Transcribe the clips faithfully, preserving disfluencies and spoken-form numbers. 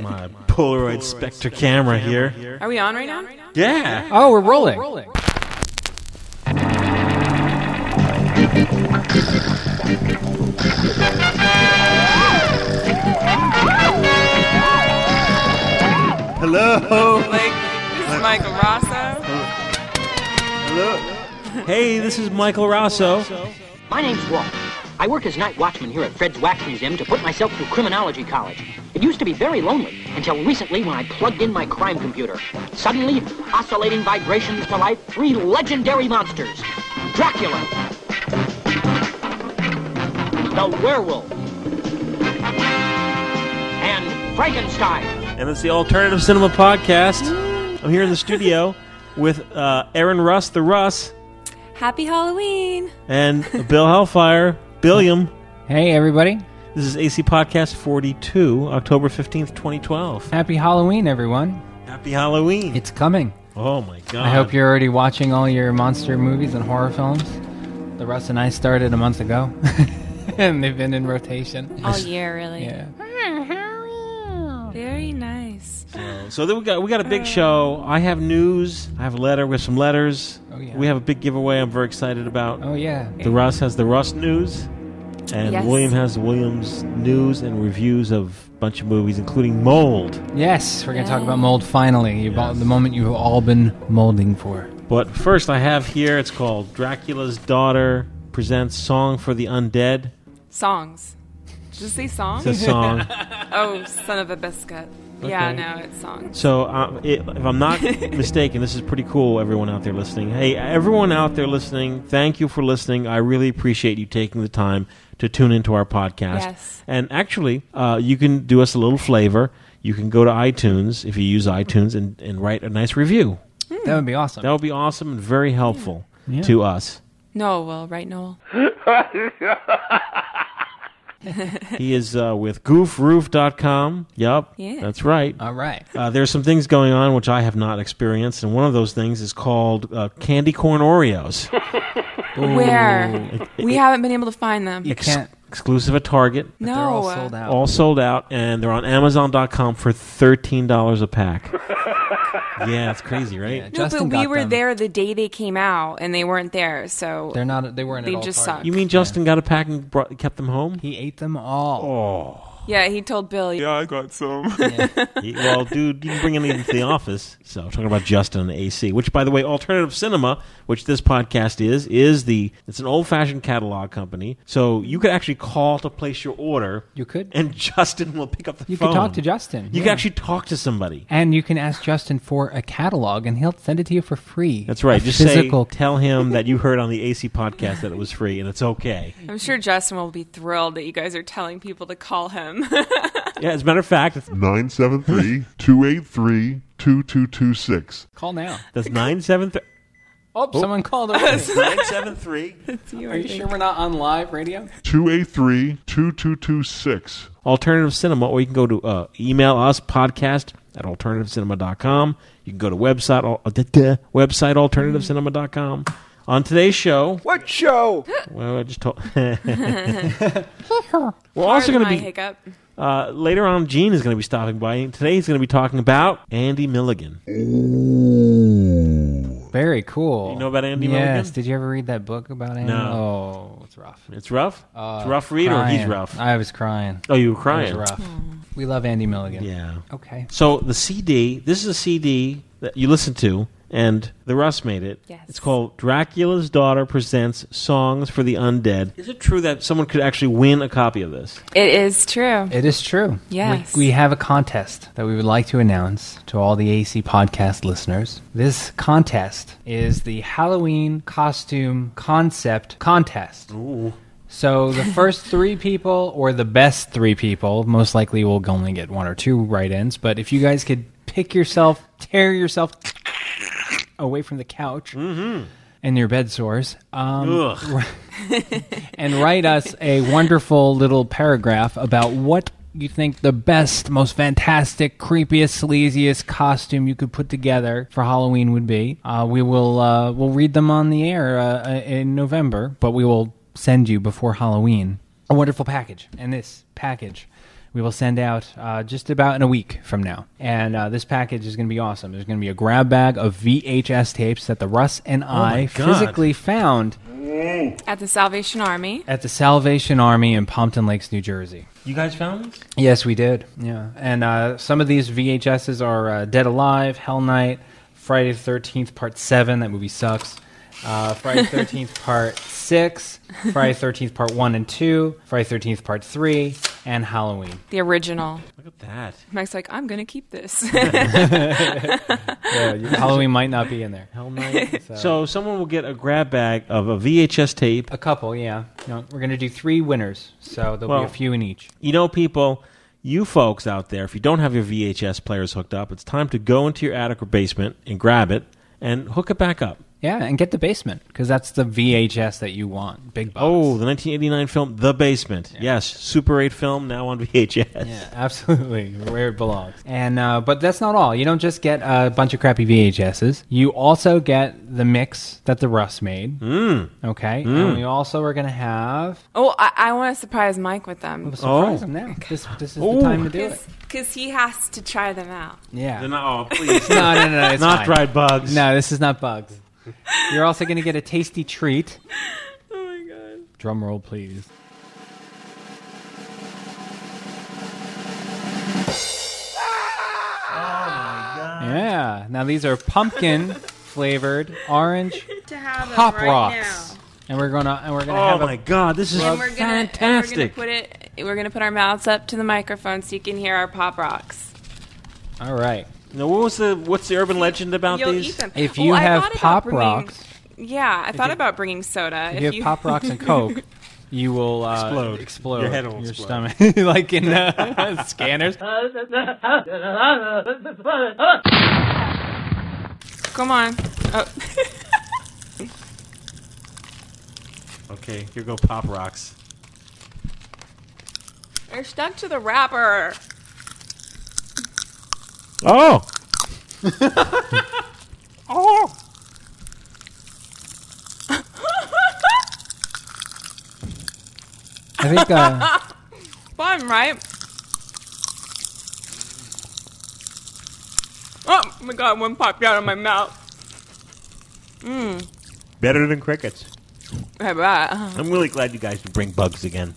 my Polaroid Spectre camera here. Are we on right now? Yeah. Oh, we're rolling. We're rolling. Hello. Like, this is Michael Rosso. Hello. Hey, this is Michael Rosso. My name's Walt. I work as night watchman here at Fred's Wax Museum to put myself through criminology college. It used to be very lonely until recently when I plugged in my crime computer. Suddenly, oscillating vibrations to life, three legendary monsters. Dracula. The werewolf. And Frankenstein. And it's the Alternative Cinema Podcast. I'm here in the studio with uh, Aaron Russ, the Russ. Happy Halloween. And Bill Hellfire, Billiam. Hey, everybody. This is A C Podcast forty-two, October fifteenth, twenty twelve. Happy Halloween, everyone. Happy Halloween. It's coming. Oh, my God. I hope you're already watching all your monster movies and horror films. The Russ and I started a month ago, and they've been in rotation. All year, really. Yeah. Very nice. So, so then we got we got a big show. I have news. I have a letter with some letters. Oh, yeah. We have a big giveaway I'm very excited about. Oh, yeah. The Russ has the Russ news. And Yes. William has William's news and reviews of a bunch of movies, including Mold. Yes, we're going to talk Yay. about mold finally. You've all, Yes. the moment you've all been molding for. But first I have here, it's called Dracula's Daughter Presents Song for the Undead. Songs. Did you say song? It's a song. Oh, son of a biscuit. Yeah, no, it's songs. So uh, it, if I'm not mistaken, this is pretty cool, everyone out there listening. Hey, everyone out there listening, thank you for listening. I really appreciate you taking the time to tune into our podcast. Yes. And actually, uh, you can do us a little flavor. You can go to iTunes, if you use iTunes, and, and write a nice review. That would be awesome. That would be awesome and very helpful Yeah. to us. Noel will, right, Noel? He is uh, with goof roof dot com. Yup, Yeah. that's right. All right. Uh, there's some things going on which I have not experienced, and one of those things is called uh, candy corn Oreos. Where? We haven't been able to find them. You Ex- can't. exclusive at Target. No. They're all sold out. All sold out, and they're on amazon dot com for thirteen dollars a pack. Yeah, it's crazy, right? Yeah, No, Justin but we got were them. there the day they came out, and they weren't there, so They're not. They weren't. They at all just Target. suck. You mean Justin got a pack and brought, kept them home? He ate them all. Oh. yeah, he told Bill. I got some. Well, dude, you can bring anything to the office. So, talking about Justin and the A C, which, by the way, Alternative Cinema, which this podcast is, is the, it's an old-fashioned catalog company. So, you could actually call to place your order. You could. And Justin will pick up the You phone. could talk to Justin. You yeah. can actually talk to somebody. And you can ask Justin for a catalog, and he'll send it to you for free. That's right. A Just physical. say, tell him that you heard on the A C podcast that it was free, and it's okay. I'm sure Justin will be thrilled that you guys are telling people to call him. Yeah, as a matter of fact, it's, nine seven three, two eight three, two two two six. Call now. that's nine seven three. Oh, someone called us. nine seven three. Are you sure we're not on live radio? two eight three, two two two six. Alternative Cinema, or you can go to uh, email us, podcast at alternative cinema dot com. You can go to website, uh, duh, duh, website alternative cinema dot com. On today's show... What show? Well, I just told... We're also Pardon going to my be... hiccup. Uh, later on, Gene is going to be stopping by. And today he's going to be talking about Andy Milligan. Very cool. You know about Andy yes. Milligan? Did you ever read that book about Andy? No. Oh, it's rough. It's rough? Uh, it's rough read, or crying. he's rough? I was crying. Oh, you were It crying? was rough. We love Andy Milligan. Yeah. Okay. So the C D, this is a C D that you listen to, and the Russ made it. Yes. It's called Dracula's Daughter Presents Songs for the Undead. Is it true that someone could actually win a copy of this? It is true. It is true. Yes. We, we have a contest that we would like to announce to all the A C podcast listeners. This contest is the Halloween costume concept contest. Ooh. So the first three people, or the best three people, most likely will only get one or two write-ins, but if you guys could pick yourself, tear yourself away from the couch and your bed sores, um, Ugh. and write us a wonderful little paragraph about what you think the best, most fantastic, creepiest, sleaziest costume you could put together for Halloween would be. Uh, we will uh, we'll read them on the air uh, in November, but we will send you before Halloween a wonderful package. And this package we will send out uh, just about in a week from now. And uh, this package is going to be awesome. There's going to be a grab bag of V H S tapes that the Russ and I God. physically found At the Salvation Army. at the Salvation Army in Pompton Lakes, New Jersey. You guys found these? Yes, we did. Yeah, and uh, some of these V H S's are uh, Dead Alive, Hell Night, Friday the thirteenth Part seven. That movie sucks. Uh, Friday the thirteenth Part six, Friday the thirteenth Part one and two, Friday the thirteenth Part three, and Halloween. The original. Look at that. Mike's like, I'm going to keep this. Yeah, you- Halloween might not be in there. Hell Night. So, so someone will get a grab bag of a V H S tape. A couple, yeah. No, we're going to do three winners, so there'll Well- be a few in each. You know, people, you folks out there, if you don't have your V H S players hooked up, it's time to go into your attic or basement and grab it and hook it back up. Yeah, and get the Basement, because that's the V H S that you want. Big box. Oh, the nineteen eighty-nine film, The Basement. Yes, Super eight film, now on V H S. Yeah, absolutely, where it belongs. And uh, but that's not all. You don't just get a bunch of crappy V H S's. You also get the mix that the Russ made. Mm. Okay, and we also are going to have. oh, I, I want to surprise Mike with them. We'll surprise Oh. him now. This this is Ooh. the time to do it. Because he has to try them out. Yeah. They're not, oh, please. No, no, no, no. It's not fine. dried bugs. No, this is not bugs. You're also going to get a tasty treat. Oh, my God. Drum roll, please. Yeah. Now these are pumpkin flavored orange To have them Pop right Rocks. now. And we're gonna and we're gonna Oh, have my a God, this is And we're gonna, fantastic. And we're gonna put it. We're gonna put our mouths up to the microphone so you can hear our Pop Rocks. all right. Now, what was the, what's the urban legend about You'll these? eat them. If Oh, you I have thought about Pop bringing- Rocks, Yeah, I thought you- about bringing soda. if you have Pop Rocks and Coke, you will uh, Explode. explode Your head will your explode. stomach, like in uh, scanners. Come on. Oh. Okay, here go Pop Rocks. They're stuck to the wrapper. Oh! oh! I think uh, Fun, right? Oh my God! One popped out of my mouth. Mmm. Better than crickets. I bet. I'm really glad you guys bring bugs again.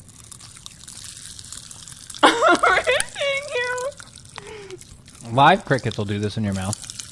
Thank you. live crickets will do this in your mouth.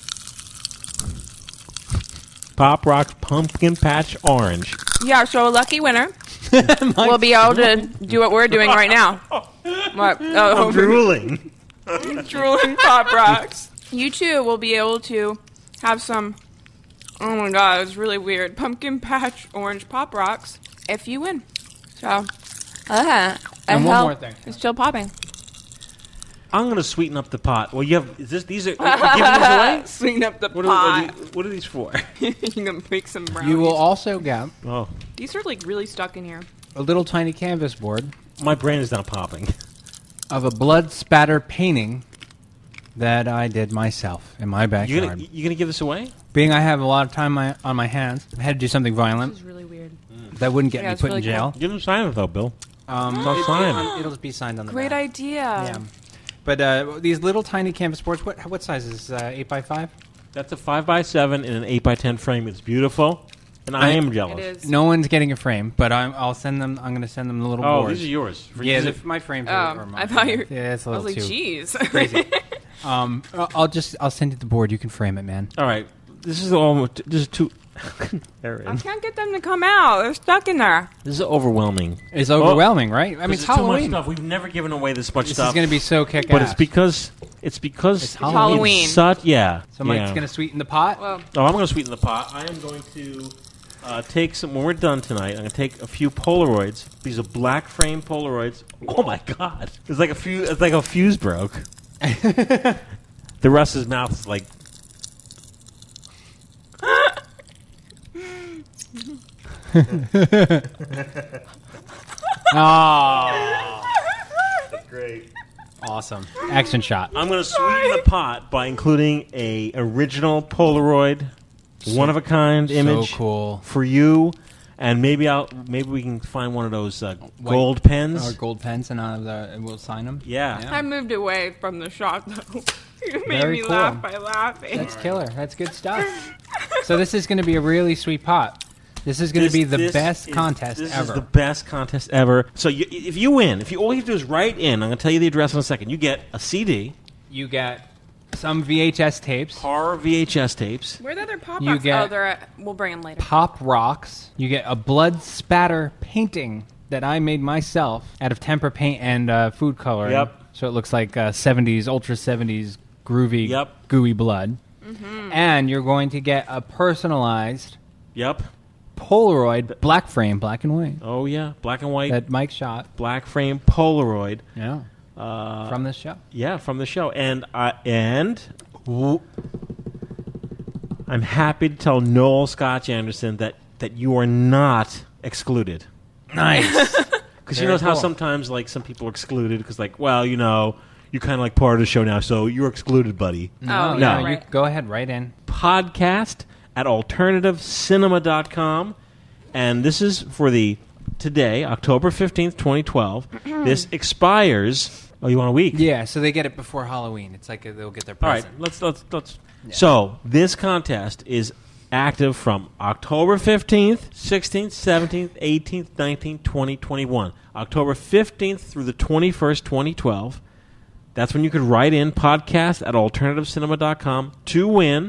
Pop Rocks Pumpkin Patch Orange. Yeah, so a lucky winner will be able to do what we're doing right now. What? Oh, I'm drooling. drooling Pop Rocks. You too will be able to have some, oh my God, it's really weird, Pumpkin Patch Orange Pop Rocks if you win. So, uh, And one more thing. It's still popping. I'm going to sweeten up the pot. Well, you have, is this, these are, you're giving these away? Sweeten up the What are, pot. are these, what are these for? You're going to make some brownies. You will also get Oh, These are like really stuck in here. a little tiny canvas board my brain is not popping. of a blood spatter painting that I did myself in my You backyard. gonna, you going to give this away? Being I have a lot of time my, on my hands, I had to do something This violent is really weird. that wouldn't get Yeah, me it's put really in jail. Give them sign it, though, Bill. Um, It's on sign. It'll be signed on the Great back. idea. Yeah. But uh, these little tiny canvas boards, what what size is this? Uh, eight by five? That's a five by seven in an eight by ten frame. It's beautiful, and I, I- am It jealous. is. No one's getting a frame, but I'm, I'll send them. I'm going to send them the little Oh, boards. these are yours. For Yeah, these the, are- my frames Oh, are, are mine. I thought you were- Yeah, it's a I was little like, too jeez. crazy. um, I'll I'll just I'll send you the board. You can frame it, man. all right. This is almost. This is too. Aaron. I can't get them to come out. They're stuck in there. This is overwhelming. It's overwhelming, right? I mean, This it's is too much Halloween. stuff. We've never given away this much This stuff. is going to be so kick-ass. but it's because it's because It's Halloween. it's such, yeah. so Mike's yeah. going to sweeten the pot. Well, Oh, I'm going to sweeten the pot. I am going to uh, take some. When we're done tonight, I'm going to take a few Polaroids. These are black frame Polaroids. Oh my God! It's like a few. It's like a fuse broke. The Russ's mouth is like. Oh, That's great. awesome! Action shot. I'm going to sweeten the pot by including a original Polaroid, one of a kind image So cool. for you, And maybe I'll maybe we can find one of those uh, gold pens. Or gold pens, and uh, the, we'll sign them. Yeah. I moved away from the shot, though. You made Very me cool. laugh by laughing. That's killer. That's good stuff. So this is going to be a really sweet pot. This is going to be the this best is- contest this ever. is the best contest ever. So you, if you win, if you all you have to do is write in, I'm going to tell you the address in a second. You get a C D, You get some V H S tapes, horror V H S tapes. Where are the other pop You rocks? get- Oh, they're at, we'll bring them later. pop rocks. You get a blood spatter painting that I made myself out of tempera paint and uh, food coloring. Yep. So it looks like uh, seventies, ultra seventies, groovy, Yep. gooey blood. Mm-hmm. And you're going to get a personalized Yep. Polaroid black frame, black and white, Oh yeah, black and white, that Mike shot. black frame Polaroid. Yeah. Uh, From this show. Yeah, from the show, and uh, and w- I'm happy to tell Noel Scotch Anderson that that you are not excluded. Nice. Because you Very know how cool. sometimes like some people are excluded because like, well, you know, you're kind of like part of the show now, so you're excluded, buddy. no, Oh, no, yeah, you right. go ahead, write in. Podcast at alternative cinema dot com, and this is for the today, October fifteenth, twenty twelve. This expires. Oh, you want a week? Yeah, so they get it before Halloween. It's like uh, they'll get their All right, present. let's let's let's. So this contest is active from October fifteenth, sixteenth, seventeenth, eighteenth, nineteenth, twentieth, twenty-one. October fifteenth through the twenty-first, twenty twelve. That's when you could write in podcast at alternative cinema dot com to win.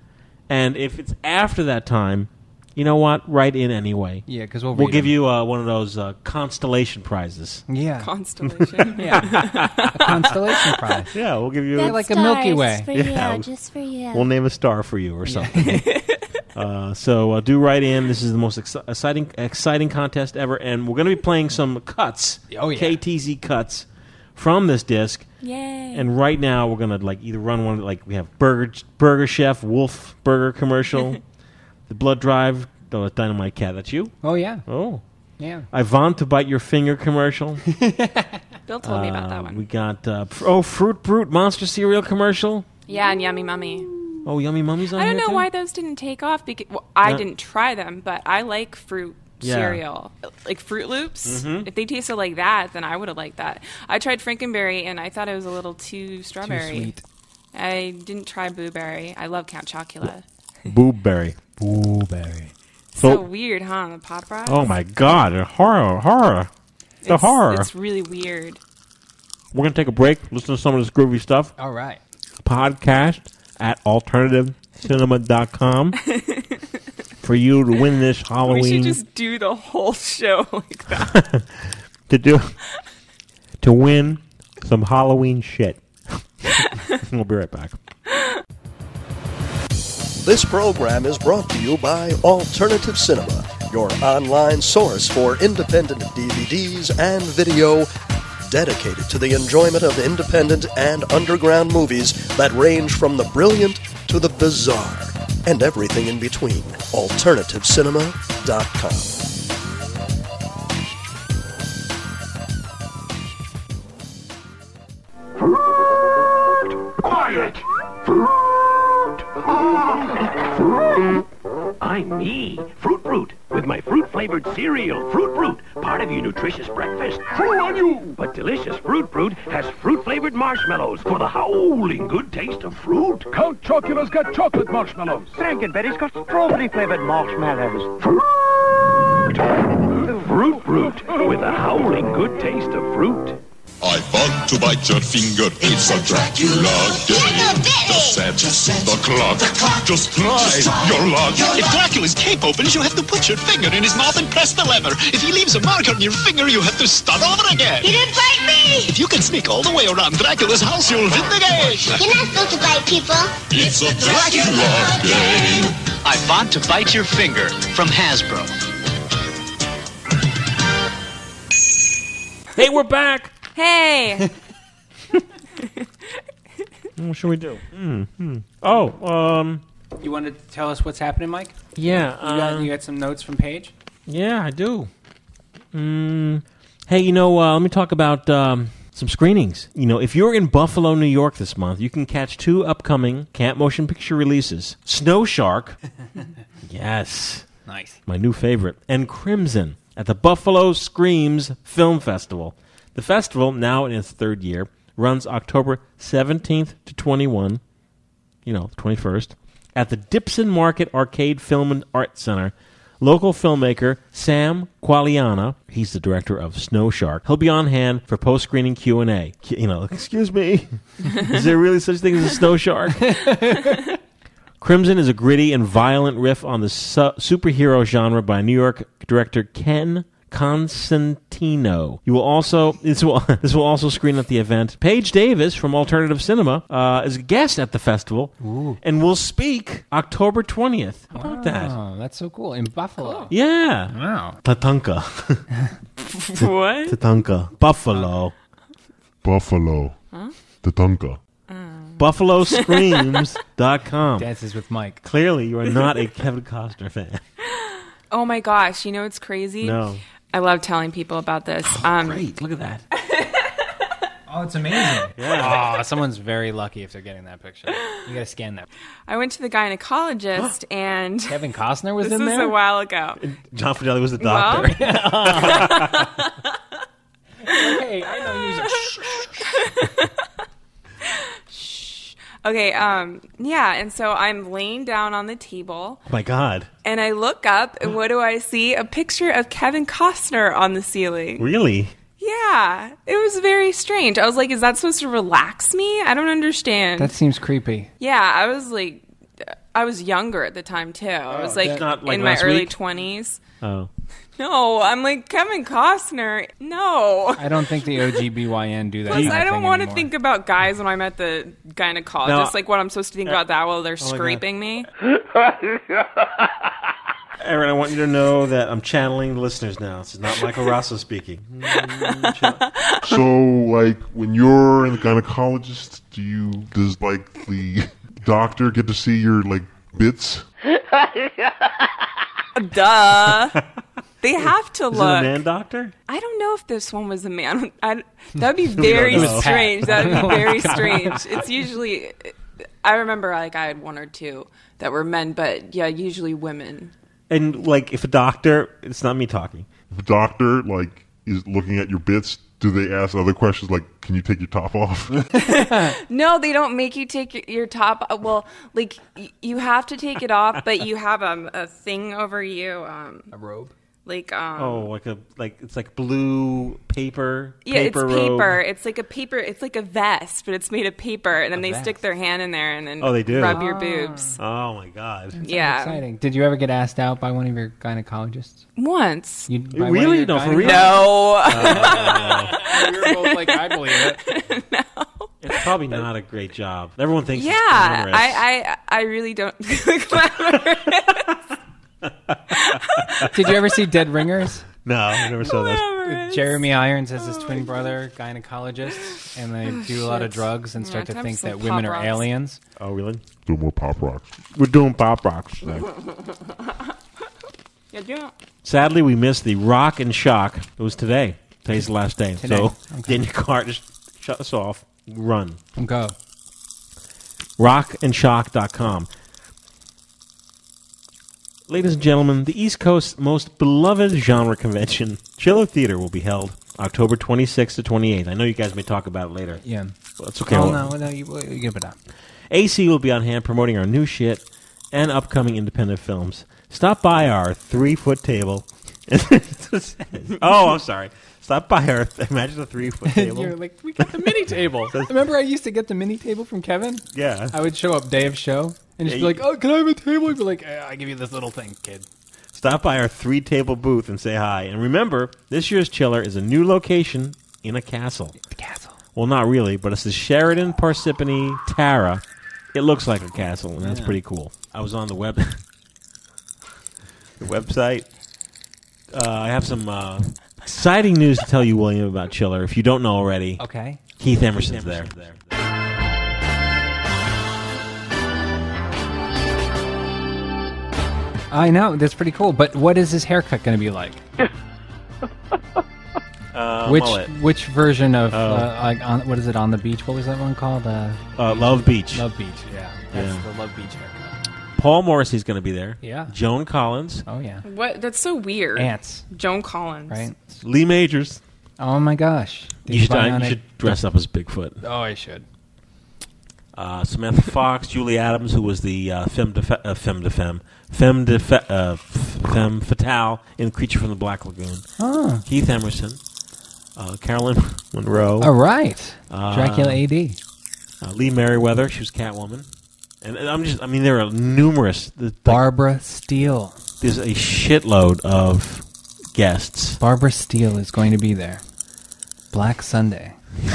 And if it's after that time, you know what? Write in anyway. Yeah, because we'll We'll read give them. you uh, one of those uh, constellation prizes. Yeah, Constellation. yeah, a constellation prize. Yeah, we'll give you. Yeah, A, like a Milky Stars Way. For Yeah. you, just for you. we'll name a star for you or something. uh, so uh, do write in. This is the most ex- exciting exciting contest ever, and we're going to be playing some cuts, Oh, yeah. K T Z cuts from this disc. Yay. And right now we're going to like either run one like we have Burger Burger Chef Wolf Burger commercial, the Blood Drive, the Dynamite Cat. That's you. Oh yeah, Oh, yeah. I want to bite your finger commercial. Bill told me about Uh, that one. We got uh, fr- oh Fruit Brute Monster Cereal commercial. Yeah, and Yummy Mummy. Oh, Yummy Mummy's on I don't here know too? why those didn't take off. Because well, I Yeah. didn't try them, but I like fruit Yeah. cereal, like Fruit Loops. Mhm. If they tasted like that, then I would have liked that. I tried Frankenberry, and I thought it was a little too strawberry. Too sweet. I didn't try Blueberry. I love Count Chocula. Boobberry. Blueberry. So, So- weird, huh? The Pop Rocks. Oh my God! A horror, horror. The It's- horror. It's really weird. We're gonna take a break. Listen to some of this groovy stuff. All right. Podcast at alternative cinema dot com for you to win this We Halloween. should just do the whole show like that. to do to win some Halloween shit. We'll be right back. This program is brought to you by Alternative Cinema, your online source for independent D V Ds and video dedicated to the enjoyment of independent and underground movies that range from the brilliant to the bizarre and everything in between. alternative cinema dot com. Quiet! I'm me, Fruit Brute, with my fruit-flavored cereal, Fruit Brute, part of your nutritious breakfast. True on you! But delicious Fruit Brute has fruit-flavored marshmallows for the howling good taste of fruit. Count Chocula's got chocolate marshmallows. Frankenberry's got strawberry-flavored marshmallows. Fruit! Fruit Brute, with the howling good taste of fruit. I want to bite your finger. It's a Dracula game. Just set the clock. Just try your luck. If Dracula's cape opens, you have to put your finger in his mouth and press the lever. If he leaves a mark on your finger, you have to start over again. He didn't bite me! If you can sneak all the way around Dracula's house, you'll win the game. You're not supposed to bite people. It's a Dracula game. I want to bite your finger from Hasbro. Hey, we're back. Hey! What should we do? Mm-hmm. Oh, um, You want to tell us what's happening, Mike? yeah, You got, uh, you got some notes from Paige? yeah, I do. Mm, hey, you know, uh, let me talk about um, some screenings. You know, if you're in Buffalo, New York this month, you can catch two upcoming Camp Motion Picture releases: Snow Shark. Yes. Nice. My new favorite. And Crimson at the Buffalo Screams Film Festival. The festival, now in its third year, runs October seventeenth to twenty-first, you know, twenty-first, at the Dipson Market Arcade Film and Art Center. Local filmmaker Sam Qualiana, he's the director of Snow Shark, he'll be on hand for post-screening Q and A. You know, excuse me, is there really such thing as a snow shark? Crimson is a gritty and violent riff on the su- superhero genre by New York director Ken Constantino. You will also this will this will also screen at the event. Paige Davis from Alternative Cinema uh, is a guest at the festival. Ooh. And will speak October twentieth. How about that? Oh, that's so cool. In Buffalo. Yeah. Wow. Tatanka. What? Tatanka. Buffalo. Buffalo. Huh? Tatanka. Buffalo Screams dot com. Dances with Mike. Clearly, you are not a Kevin Costner fan. Oh my gosh! You know what's crazy? No. I love telling people about this. Oh, um, great! Look at that. Oh, it's amazing. Yeah. Oh, someone's very lucky if they're getting that picture. You gotta scan that. I went to the gynecologist and Kevin Costner was this in was there? a while ago. John Fidelli was the doctor. Well, Hey, I know you. okay, um, yeah, and so I'm laying down on the table. Oh my God. And I look up, and what do I see? A picture of Kevin Costner on the ceiling. Really? Yeah, it was very strange. I was like, is that supposed to relax me? I don't understand. That seems creepy. Yeah, I was like, I was younger at the time, too. I was like, Not like in my last early week? twenties. Oh. No, I'm like, Kevin Costner, no. I don't think the O G B Y N do that. Plus, kind of I don't thing want to anymore. think about guys when I'm at the gynecologist, No. like what I'm supposed to think about that while they're Oh my God. scraping me. Aaron, I want you to know that I'm channeling the listeners now. This is not Michael Rosso speaking. So, like, when you're in the gynecologist, do you, does, like, the doctor get to see your, like, bits? Duh. They have to Is look. it a man doctor? I don't know if this one was a man. I, that'd be very know. strange. That would be Oh very my God. strange. It's usually, I remember like I had one or two that were men, but yeah, usually women. And, like, if a doctor, it's not me talking. If a doctor, like, is looking at your bits, do they ask other questions, like, can you take your top off? No, they don't make you take your, your top. Well, like y- you have to take it off, but you have um, a thing over you. Um, A robe? like um, Oh, like a, like, it's like blue paper. yeah, paper it's robe. paper. It's like a paper. It's like a vest, but it's made of paper, and then they vest. stick their hand in there and then Oh, they do? rub your boobs. Oh, my God. Yeah, Exciting. Did you ever get asked out by one of your gynecologists? once. You, by one of Really? your No, for gyne- real? No. We were both like, I believe it. It's probably not a great job. Everyone thinks Yeah, it's glamorous. I, I, I really don't. Glamorous. Did you ever see Dead Ringers? No, I never saw that. Glamorous. Jeremy Irons has his twin brother, gynecologist, and they do a lot of shit. drugs and Yeah, start to time think for some that women Pop are Rocks. aliens. Oh, really? Do more pop rocks. We're doing pop rocks today. Yeah, yeah. Sadly, we missed the Rock and Shock. It was today. Today's the last day. Today. So Okay. get in your car, just shut us off. Run. Go. rock and shock dot com. Ladies and gentlemen, the East Coast's most beloved genre convention, Chiller Theater, will be held October twenty-sixth to twenty-eighth. I know you guys may talk about it later. Yeah. Well, it's okay. Oh, Well, no, no, you, you give it up. A A C will be on hand promoting our new shit and upcoming independent films. Stop by our three-foot table. Oh, I'm sorry. Stop by our, imagine a three-foot table. You're like, we got the mini table. Remember I used to get the mini table from Kevin? Yeah. I would show up day of show and just Yeah, be like, oh, can I have a table? He'd be like, eh, I give you this little thing, kid. Stop by our three-table booth and say hi. And remember, this year's Chiller is a new location in a castle. The castle. Well, not really, but it's the Sheridan Parsippany Tara. It looks like a castle, and that's Yeah. pretty cool. I was on the web, the website. Uh, I have some uh, exciting news to tell you, William, about Chiller. If you don't know already, Okay. Keith Emerson's there. I know, that's pretty cool. But what is his haircut going to be like? Uh, which mullet. which version of Oh. uh, like on, what is it on the beach? What was that one called? Uh, Uh, Love Beach. Love Beach. Yeah, that's Yeah. the Love Beach haircut. Paul Morrissey's going to be there. Yeah. Joan Collins. Oh, yeah. What? That's so weird. Ants. Joan Collins. Right. Lee Majors. Oh, my gosh. You should, Bionic- you should dress up as Bigfoot. Oh, I should. Uh, Samantha Fox, Julie Adams, who was the uh, femme de fe- uh, femme de femme, femme de fe- uh, femme fatale in Creature from the Black Lagoon. Oh. Keith Emerson, uh, Carolyn Monroe. All right. Uh, Dracula A D. Uh, Lee Merriweather, she was Catwoman. And, and I'm just, I mean, there are numerous. The, the, Barbara Steele. There's a shitload of guests. Barbara Steele is going to be there. Black Sunday.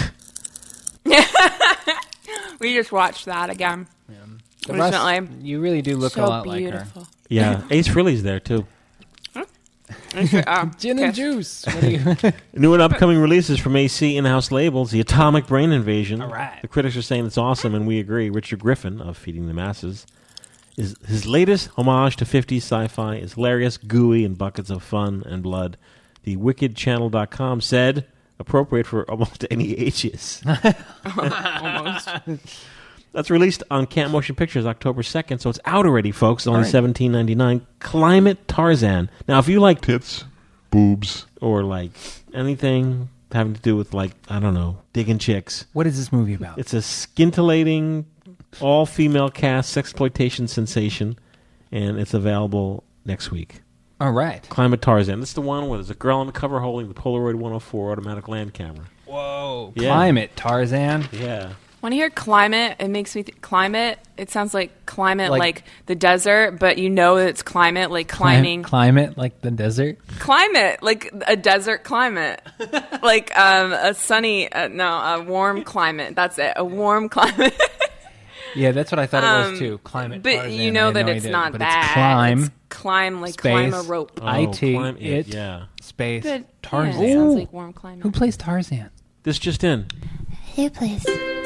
We just watched that again. Yeah. The rest, Recently. you really do look So a lot beautiful. like her. Yeah, Ace Frehley's there, too. uh, Gin and juice. What do you... New and upcoming releases from A C in-house labels: The Atomic Brain Invasion. All right. The critics are saying it's awesome, and we agree. Richard Griffin of Feeding the Masses, is his latest homage to fifties sci-fi is hilarious, gooey, and buckets of fun and blood. The wicked channel dot com said appropriate for almost any ages. Almost. That's released on Camp Motion Pictures October second, so it's out already, folks. It's only All right. seventeen ninety-nine. Climate Tarzan. Now, if you like Tits, boobs, or like anything having to do with, like, I don't know, digging chicks, What is this movie about? it's a scintillating, all-female cast sexploitation sensation, and it's available next week. All right. Climate Tarzan. This is the one where there's a girl on the cover holding the Polaroid one oh four automatic land camera. Whoa. Yeah. Climate Tarzan. Yeah. When I hear climate, it makes me th- climate. It sounds like climate, Like- like, the desert, but you know it's climate, like climbing. Clim- climate like the desert. Climate, like a desert climate, like um, a sunny, uh, no, a warm climate. That's it, a warm climate. Yeah, that's what I thought it Um, was too. Climate but Tarzan. you know I had that no it's idea. not but that. It's climb. It's climb, like space, climb a rope. Oh, I T, climb it, it, yeah. space, But, yeah, Tarzan. it sounds Ooh. like warm climate. Who plays Tarzan? This just in. Who plays?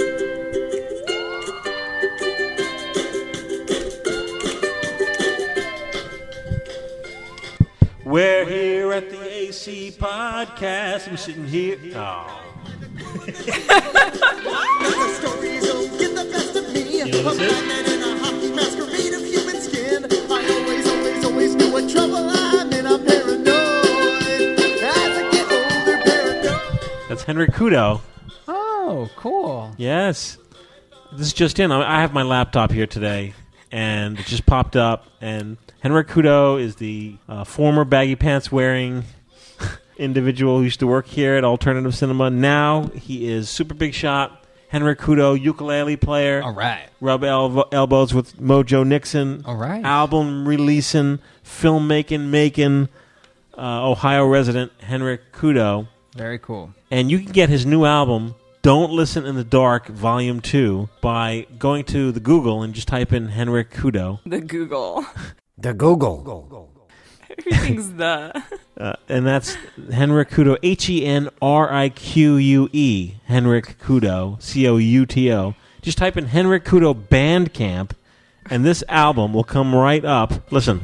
We're here at the A C podcast. I'm sitting here. Oh. The stories will get the best of me. You know what this is? A man in a hockey masquerade of human skin. I always, always, always know what trouble I'm in. I'm paranoid. As I get older, paranoid. That's Henry Kudo. Oh, cool. Yes. This is just in. I I have my laptop here today, and it just popped up. And Henry Kudo is the uh, former baggy pants wearing individual who used to work here at Alternative Cinema. Now he is super big shot. Henry Kudo, ukulele player. All right. Rub elbow- elbows with Mojo Nixon. All right. Album releasing, filmmaking, making. Uh, Ohio resident Henry Kudo. Very cool. And you can get his new album, Don't Listen in the Dark, Volume two, by going to the Google and just type in Henrik Kudo. The Google. The Google. Everything's the. Uh, and that's Henrik Kudo, H E N R I Q U E, Henrik Kudo, C O U T O. Just type in Henrik Kudo Bandcamp, and this album will come right up. Listen.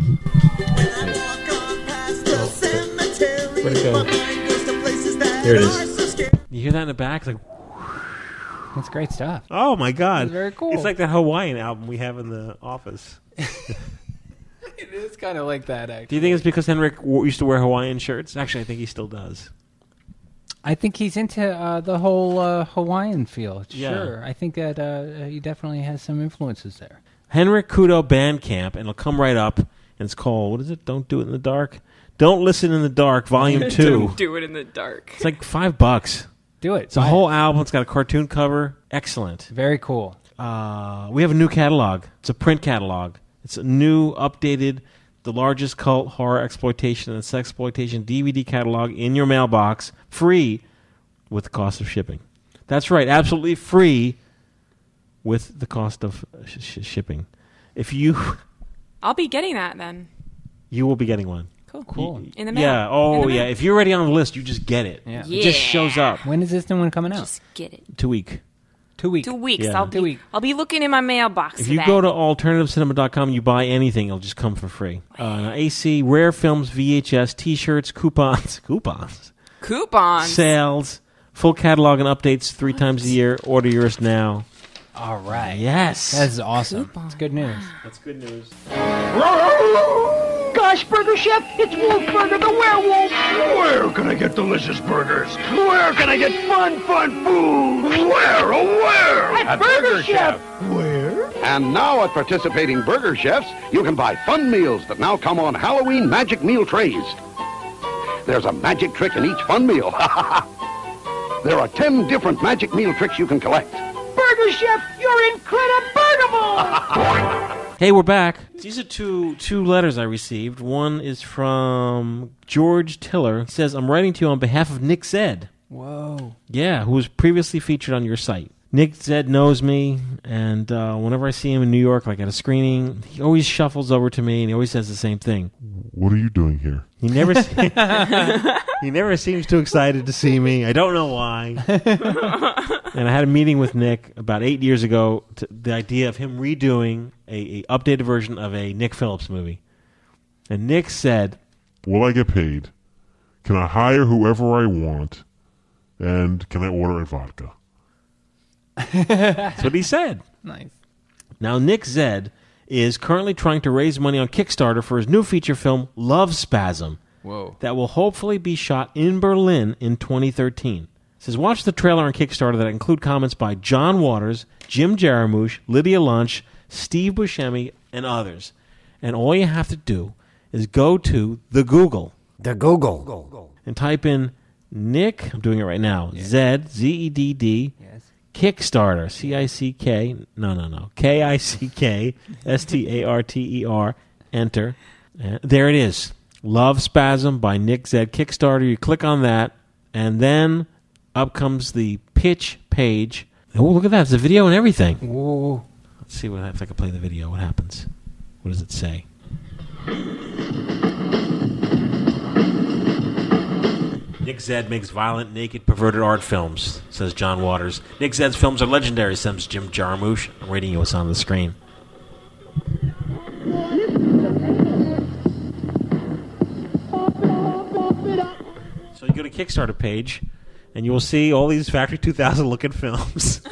Where'd it go? Here it is. You hear that in the back? It's like, That's great stuff. oh my God. That's very cool. It's like that Hawaiian album we have in the office. It is kind of like that, actually. Do you think it's because Henrik w- used to wear Hawaiian shirts? Actually, I think he still does. I think he's into uh, the whole uh, Hawaiian feel. Yeah. Sure. I think that uh, he definitely has some influences there. Henrik Kudo Bandcamp, and it'll come right up. And it's called, what is it? Don't Do It in the Dark? Don't Listen in the Dark, Volume two. Don't do it in the dark. It's like five bucks. Do it. It's a whole album. It's got a cartoon cover. Excellent. Very cool. Uh, we have a new catalog. It's a print catalog. It's a new, updated, the largest cult, horror, exploitation, and sexploitation D V D catalog in your mailbox, free with the cost of shipping. That's right, absolutely free with the cost of sh- sh- shipping. If you, I'll be getting that then. you will be getting one. Cool. Cool. In the mail. Yeah. Oh, In the yeah. mail. If you're already on the list, you just get it. Yeah. It just shows up. When is this new one coming out? Just get it. Two week. Two weeks. Two weeks. Yeah. I'll Two be. week. I'll be looking in my mailbox. If for you that. go to alternative cinema dot com, you buy anything, it'll just come for free. Uh, now, A C, rare films, V H S, T-shirts, coupons, coupons, coupons, sales, full catalog and updates three times a year. Order yours now. All right. Yes. That's awesome. It's good news. That's good news. Gosh, Burger Chef, it's Wolfburger the werewolf. Where can I get delicious burgers? Where can I get fun, fun food? Where, oh where? At Burger Chef. Where? And now at participating Burger Chefs, you can buy fun meals that now come on Halloween magic meal trays. There's a magic trick in each fun meal. There are ten different magic meal tricks you can collect. Burger Chef, you're incredible! Hey, we're back. These are two two letters I received. One is from George Tiller. He says, I'm writing to you on behalf of Nick Zed. Whoa. Yeah, who was previously featured on your site. Nick Zed knows me, and uh, whenever I see him in New York, like at a screening, he always shuffles over to me, and he always says the same thing. What are you doing here? He never he never seems too excited to see me. I don't know why. And I had a meeting with Nick about eight years ago, to the idea of him redoing a, a updated version of a Nick Phillips movie. And Nick said, Will I get paid? Can I hire whoever I want? And can I order a vodka? That's what he said. Nice. Now, Nick Zed is currently trying to raise money on Kickstarter for his new feature film, Love Spasm. Whoa. That will hopefully be shot in Berlin in twenty thirteen. It says, watch the trailer on Kickstarter that include comments by John Waters, Jim Jarmusch, Lydia Lunch, Steve Buscemi, and others. And all you have to do is go to the Google. The Google. And type in Nick, I'm doing it right now, Yeah. Z, Z E D D, Yes. Kickstarter, C I C K, no, no, no, K I C K, S T A R T E R, enter. And there it is. Love Spasm by Nick Zed, Kickstarter. You click on that, and then up comes the pitch page. Oh, look at that. It's a video and everything. Whoa. Let's see what if I can play the video. What happens? What does it say? Nick Zed makes violent, naked, perverted art films, says John Waters. Nick Zed's films are legendary, says Jim Jarmusch. I'm reading you what's on the screen. So you go to Kickstarter page, and you will see all these Factory two thousand looking films.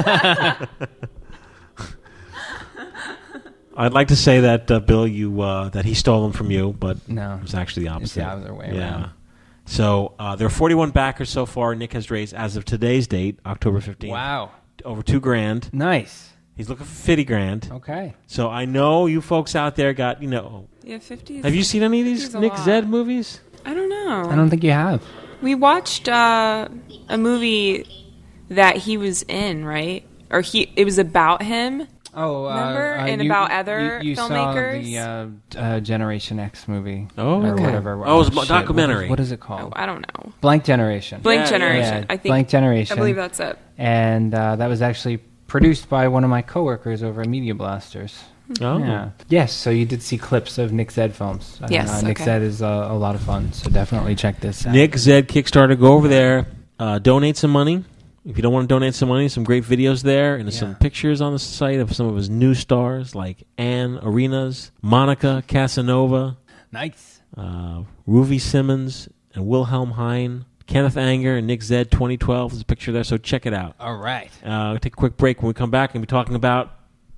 I'd like to say that, uh, Bill, you uh, that he stole them from you, but No. it was actually the opposite. It's the other way yeah. around. So uh, there are forty-one backers so far. Nick has raised, as of today's date, October fifteenth. Wow. Over two grand. Nice. He's looking for fifty grand. Okay. So I know you folks out there got, you know. Yeah, fifty. Have you seen any of these fifty is a Nick lot. Zed movies? I don't know. I don't think you have. We watched uh, a movie that he was in, right? Or he it was about him. Oh, uh, Remember? uh, and you- about other you, you filmmakers. saw the uh, uh, Generation X movie. Oh. or Okay. whatever. Oh, it was a shit. documentary. What is, what is it called? Oh, I don't know. Blank Generation. Blank Yeah, Generation. yeah. I think. Blank Generation. I believe that's it. And uh, that was actually produced by one of my coworkers over at Media Blasters. Oh. Yeah. Yes, so you did see clips of Nick Zed films. Uh, Yes, Nick okay. Zed is uh, a lot of fun, so definitely check this out. Nick Zed Kickstarter. Go over there. Uh, donate some money. If you don't want to donate some money, some great videos there, and there's some Yeah. pictures on the site of some of his new stars like Ann Arenas, Monica Casanova, Nice. uh, Ruby Simmons, and Wilhelm Hein, Kenneth Anger, and Nick Zed twenty twelve. There's a picture there, so check it out. All right. Uh, we'll take a quick break. When we come back, and be talking about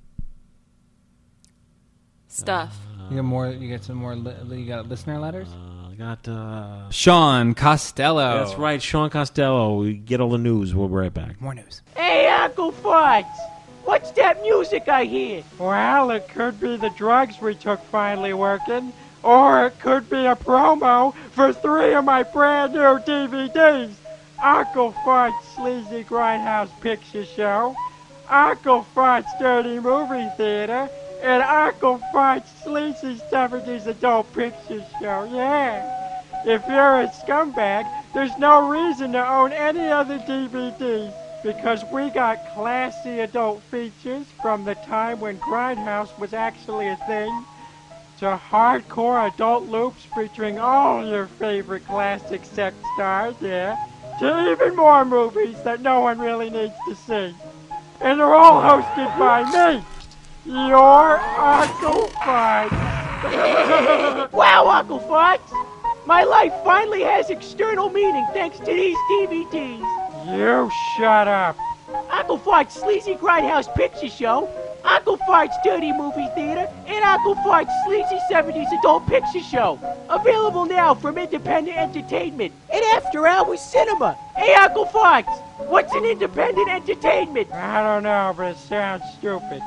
Stuff. You got more. You got some more. Li- you got listener letters. uh, got uh, Sean Costello. that's right, Sean Costello. We get all the news. We'll be right back. More news. Hey, Uncle Fudge! What's that music I hear? Well, it could be the drugs we took finally working, or it could be a promo for three of my brand new D V Ds. Uncle Fudge Sleazy Grindhouse Picture Show, Uncle Fudge Dirty Movie Theater, and Uncle Fudge Sleazy seventies Adult Picture Show. Yeah. If you're a scumbag, there's no reason to own any other D V Ds, because we got classy adult features from the time when Grindhouse was actually a thing, to hardcore adult loops featuring all your favorite classic sex stars, yeah, to even more movies that no one really needs to see. And they're all hosted by me, your Uncle Fudge. Wow, Uncle Fudge! My life finally has external meaning thanks to these D V Ds. You shut up. Uncle Fart's Sleazy Grindhouse Picture Show, Uncle Fart's Dirty Movie Theater, and Uncle Fart's Sleazy seventies Adult Picture Show. Available now from Independent Entertainment and After Hours Cinema. Hey, Uncle Farts, what's an independent entertainment? I don't know, but it sounds stupid.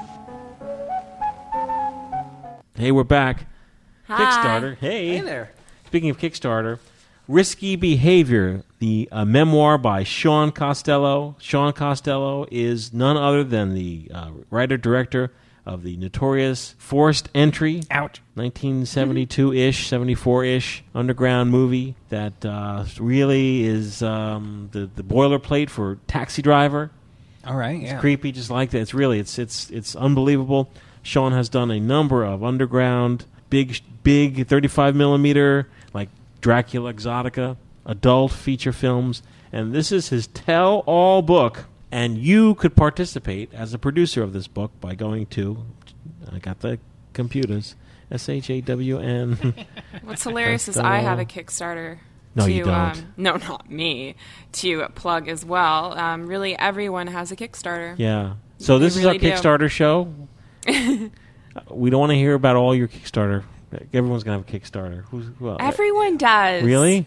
Hey, we're back. Hi. Kickstarter. Hey. Hey there. Speaking of Kickstarter, Risky Behavior, the uh, memoir by Sean Costello. Sean Costello is none other than the uh, writer-director of the notorious Forced Entry. Ouch. nineteen seventy-two-ish, seventy-four-ish underground movie that uh, really is um, the, the boilerplate for Taxi Driver. All right, It's yeah. creepy, just like that. It's really, it's it's it's unbelievable. Sean has done a number of underground, big, big thirty-five millimeter, like Dracula Exotica, adult feature films, and this is his tell-all book. And you could participate as a producer of this book by going to, I got the computers, S H A W N. What's hilarious is I have a Kickstarter. No, to, you don't. Um, no, not me. To plug as well. Um, really, everyone has a Kickstarter. Yeah. So They this really is our do. Kickstarter show. We don't want to hear about all your Kickstarter. Everyone's going to have a Kickstarter. Who's, who else? Everyone does. Really?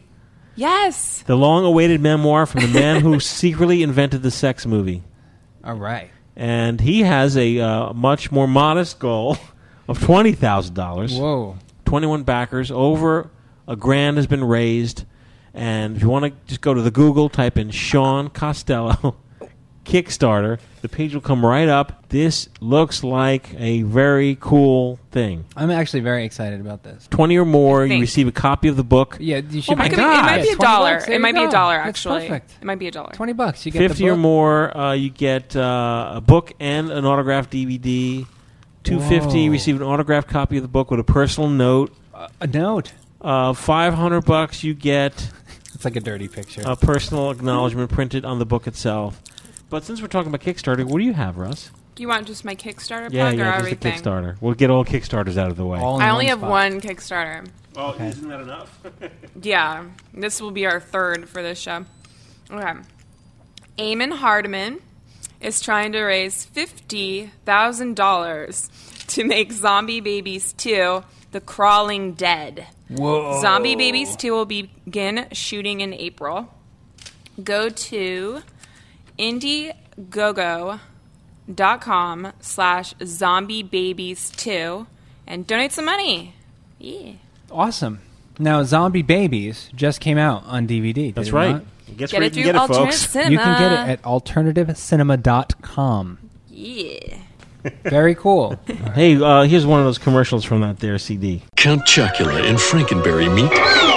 Yes. The long-awaited memoir from the man who secretly invented the sex movie. All right. And he has a uh, much more modest goal of twenty thousand dollars. Whoa. twenty-one backers. Over a grand has been raised. And if you want to just go to the Google, type in Sean Costello Kickstarter. The page will come right up. This looks like a very cool thing. I'm actually very excited about this. twenty or more, you Thanks. receive a copy of the book. Yeah, you should. Oh my be- God. It might be Yeah, a twenty dollar. bucks, there It you might be a go. dollar, That's actually. perfect. It might be a dollar. Twenty bucks. You get fifty the or book. more, uh, you get uh, a book and an autographed D V D. Two fifty, Whoa. receive an autographed copy of the book with a personal note. Uh, a note. Uh, Five hundred bucks, you get It's like a dirty picture. a personal acknowledgement printed on the book itself. But since we're talking about Kickstarter, what do you have, Russ? Do you want just my Kickstarter plug Yeah, or yeah, just everything? the Kickstarter. We'll get all Kickstarters out of the way. All in I only one have spot. one Kickstarter. Oh, okay. Isn't that enough? Yeah, this will be our third for this show. Okay. Eamon Hardiman is trying to raise fifty thousand dollars to make Zombie Babies two The Crawling Dead. Whoa. Zombie Babies two will begin shooting in April. Go to Indiegogo dot com slash zombie babies two and donate some money. Yeah. Awesome. Now, Zombie Babies just came out on D V D. did That's it right. not? Guess Get where it you through can get it, Alternate folks. Cinema. You can get it at alternative cinema dot com. Yeah. Very cool. Hey, uh, here's one of those commercials from that there C D. Count Chocula and Frankenberry meet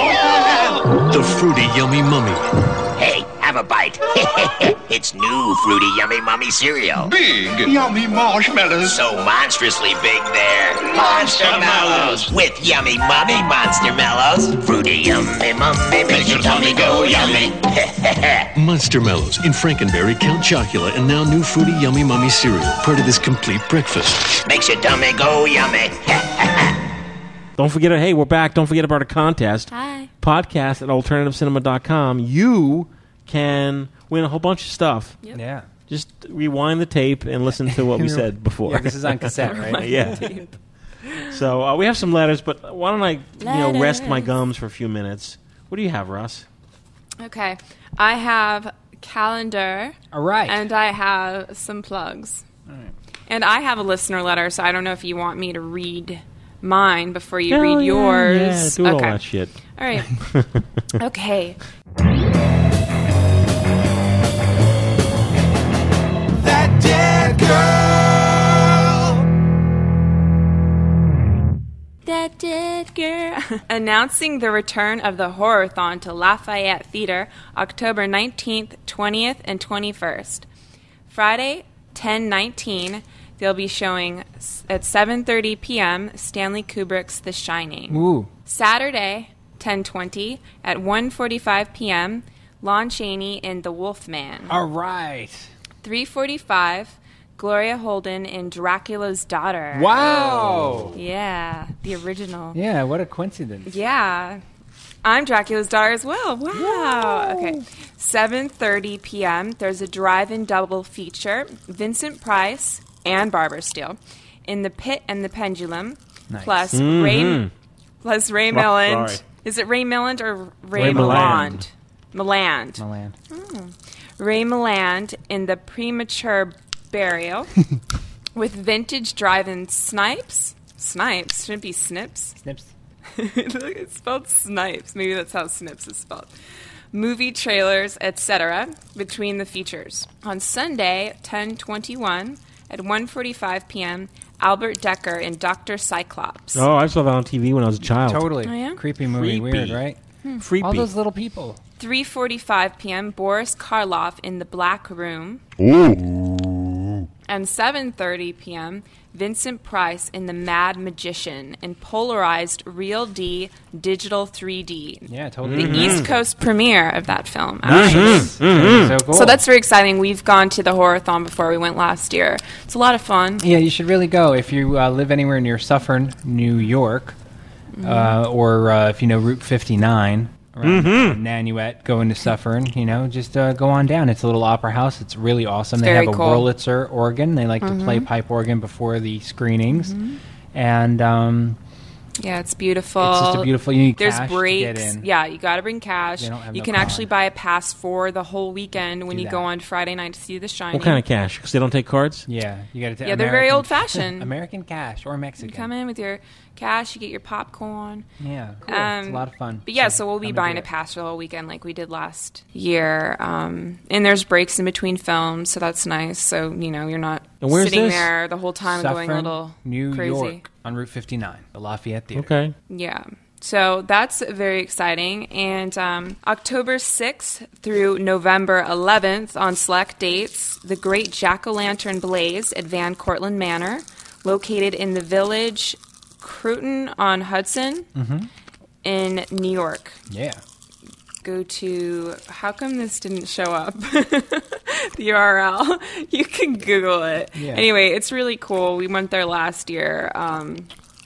the Fruity Yummy Mummy. Hey, have a bite. It's new Fruity Yummy Mummy cereal. Big, yummy marshmallows. So monstrously big they're Monster Mellows. With yummy mummy Monster Mellows. Fruity Yummy Mummy makes your tummy go yummy. Monster Mellows in Frankenberry, Count Chocula, and now new Fruity Yummy Mummy cereal. Part of this complete breakfast. Makes your tummy go yummy. Don't forget, hey, we're back. Don't forget about our contest. Hi. Podcast at alternative cinema dot com. You can win a whole bunch of stuff. Yep. Yeah. Just rewind the tape and listen to what we said before. Yeah, this is on cassette, right? Yeah. So uh, we have some letters, but why don't I, you know, rest my Letters. gums for a few minutes? What do you have, Russ? Okay. I have calendar. All right. And I have some plugs. All right. And I have a listener letter, so I don't know if you want me to read mine before you Hell read yeah, yours. Yeah, do all okay. that shit. All right. Okay. That dead girl. That dead girl. Announcing the return of the Horror-thon to Lafayette Theater, October nineteenth, twentieth, and twenty-first. Friday, ten nineteen, they'll be showing s- at seven thirty p.m. Stanley Kubrick's The Shining. Ooh. Saturday, ten twenty, at one forty-five p.m., Lon Chaney in The Wolfman. All right. three forty-five, Gloria Holden in Dracula's Daughter. Wow. Yeah, the original. Yeah, what a coincidence. Yeah. I'm Dracula's daughter as well. Wow. Okay. seven thirty p.m. There's a drive-in double feature. Vincent Price and Barbara Steele in The Pit and the Pendulum. Nice. Plus Mm-hmm. Ray plus Ray Oh, Milland. sorry. Is it Ray Milland or Ray, Ray Milland? Milland. Milland. Oh. Ray Milland in The Premature Burial with vintage drive-in snipes. Snipes? Shouldn't it be snips? Snips. Look, it's spelled snipes. Maybe that's how snips is spelled. Movie trailers, et cetera between the features. On Sunday, ten twenty-one at one forty-five p.m., Albert Decker in Doctor Cyclops. Oh, I saw that on T V when I was a child. Totally. Oh, yeah? Creepy movie. Creepy. Weird, right? Hmm. Creepy. All those little people. three forty-five p.m., Boris Karloff in The Black Room. Ooh. And seven thirty p.m., Vincent Price in The Mad Magician in polarized Real D digital three D. Yeah, totally. The Mhm. East Coast premiere of that film. actually. So cool. So that's very exciting. We've gone to the Horror-thon before. We went last year. It's a lot of fun. Yeah, you should really go if you uh, live anywhere near Suffern, New York, uh, or uh, if you know Route fifty-nine around Mhm. Nanuet, going to Suffern. You know, just uh, go on down. It's a little opera house. It's really awesome. It's they very have a cool. Wurlitzer organ. They like Mhm. to play pipe organ before the screenings, and um, Yeah, it's beautiful. It's just a beautiful- you need There's cash to breaks. get in. Yeah, you got to bring cash. They don't have you no can con. actually buy a pass for the whole weekend when Do you that. go on Friday night to see The Shining. What kind of cash? Because they don't take cards? yeah, you got to. Yeah, they're very old-fashioned. American cash or You Mexican. come in with your cash, you get your popcorn. Yeah, cool. it's a lot of fun. But yeah, so we'll be come and do buying a it. pass for the whole weekend like we did last year. Um, and there's breaks in between films, so that's nice. So, you know, you're not And where's sitting this? there the whole time going a Suffern, little New crazy. York, on Route fifty-nine, the Lafayette Theater. Okay. Yeah. So that's very exciting. And um, October sixth through November eleventh on select dates, the Great Jack-O-Lantern Blaze at Van Cortlandt Manor, located in the village Croton on Hudson Mhm. in New York. Yeah. Go to, how come this didn't show up? The U R L. You can Google it. Yeah. Anyway, it's really cool. We went there last year. Um,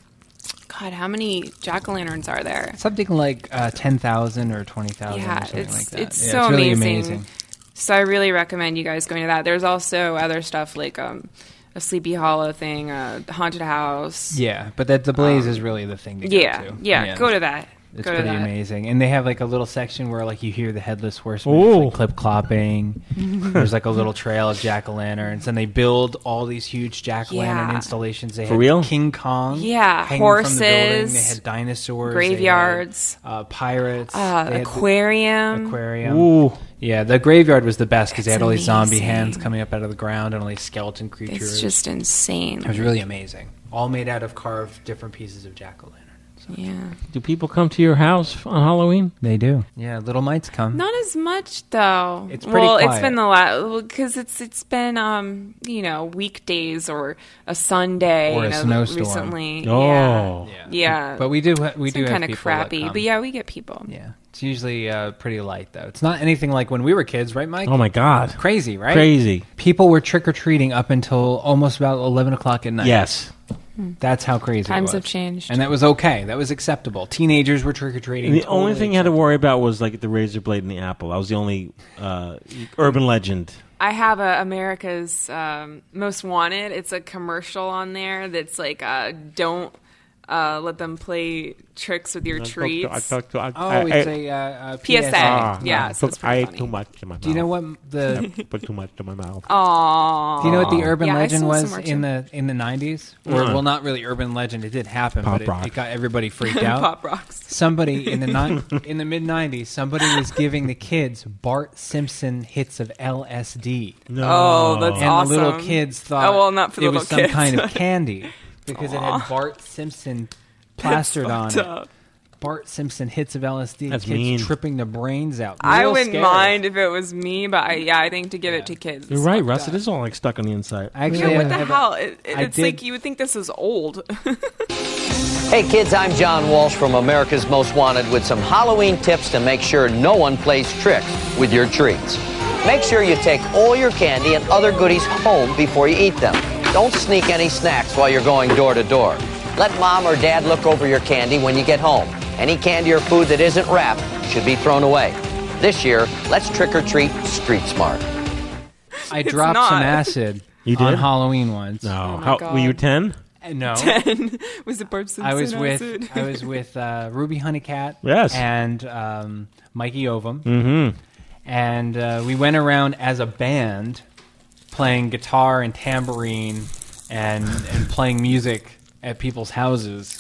God, how many jack-o'-lanterns are there? Something like uh, ten thousand or twenty thousand Yeah, or something it's like that. it's Yeah, so really amazing. amazing. So I really recommend you guys going to that. There's also other stuff like um, a Sleepy Hollow thing, a haunted house. Yeah, but that the Blaze Um, is really the thing to yeah, go to. yeah, go to that. It's Go to pretty that. amazing. And they have like a little section where like you hear the Headless Horseman Ooh. like, clip clopping. There's like a little trail of jack-o'-lanterns, and they build all these huge jack-o'-lantern Yeah. installations. They For had real? King Kong, Yeah, hanging from the building. horses, They had dinosaurs, graveyards, they had, uh, pirates, uh, they had the- aquarium. aquarium. Ooh. Yeah, the graveyard was the best because they It's had all these zombie amazing. hands coming up out of the ground and all these skeleton creatures. It's just insane. It was really amazing. All made out of carved different pieces of jack-o'-lantern. Yeah. Do people come to your house on Halloween? They do. Yeah, little mites come. Not as much though. It's pretty well. It's quiet. been the last because it's it's been um you know weekdays or a Sunday Or a you know, snowstorm. recently. Oh. Yeah, yeah. But we do ha- we It's do been have kind of people that crappy, come. but yeah, we get people. Yeah, it's usually uh, pretty light though. It's not anything like when we were kids, right, Mike? Oh my God. Crazy, right? Crazy. People were trick or treating up until almost about eleven o'clock at night. Yes. That's how crazy Times it was. have changed. And that was okay. That was acceptable. Teenagers were trick or treating. And the only thing you had to worry about was like the razor blade and the apple. That was the only uh, urban legend. I have a America's um, Most Wanted. It's a commercial on there that's like uh, don't uh, let them play tricks with your treats. Oh, it's a uh, uh, P S A. Ah, yeah, so it's I pretty ate funny. too much in my mouth. Do you know what the Put too much in my mouth. Aww. Do you know what the urban Yeah, I legend saw some was more, in too. the in the nineties? Or Uh. well, not really urban legend. It did happen, Pop but it, rock. it got everybody freaked out. Pop rocks. Somebody in the ni- in the mid nineties, somebody was giving the kids Bart Simpson hits of L S D. No. Oh, that's and awesome. the little kids thought Oh, well, not for the it little was some kids, kind of but- candy because it Aw. had Bart Simpson plastered on fucked it. up. Bart Simpson hits of L S D. That's kids mean. tripping the brains out. I Real wouldn't scary. mind if it was me, but I, yeah, I think to give it to kids. You're is right, fucked Russ. up. It is all like stuck on the inside. Actually, Yeah, what I the have a- hell? It, it- I it's did- like you would think this is old. Hey kids, I'm John Walsh from America's Most Wanted with some Halloween tips to make sure no one plays tricks with your treats. Make sure you take all your candy and other goodies home before you eat them. Don't sneak any snacks while you're going door to door. Let mom or dad look over your candy when you get home. Any candy or food that isn't wrapped should be thrown away. This year, let's trick or treat street smart. I dropped not. some acid You on did? Halloween once. No. Oh my How, God. were you ten? Uh, No. ten. Was it Bart Simpson I was with acid? I was with uh, Ruby Honeycat Yes. and um, Mikey Ovum. Mm-hmm. And uh, we went around as a band playing guitar and tambourine and and playing music at people's houses.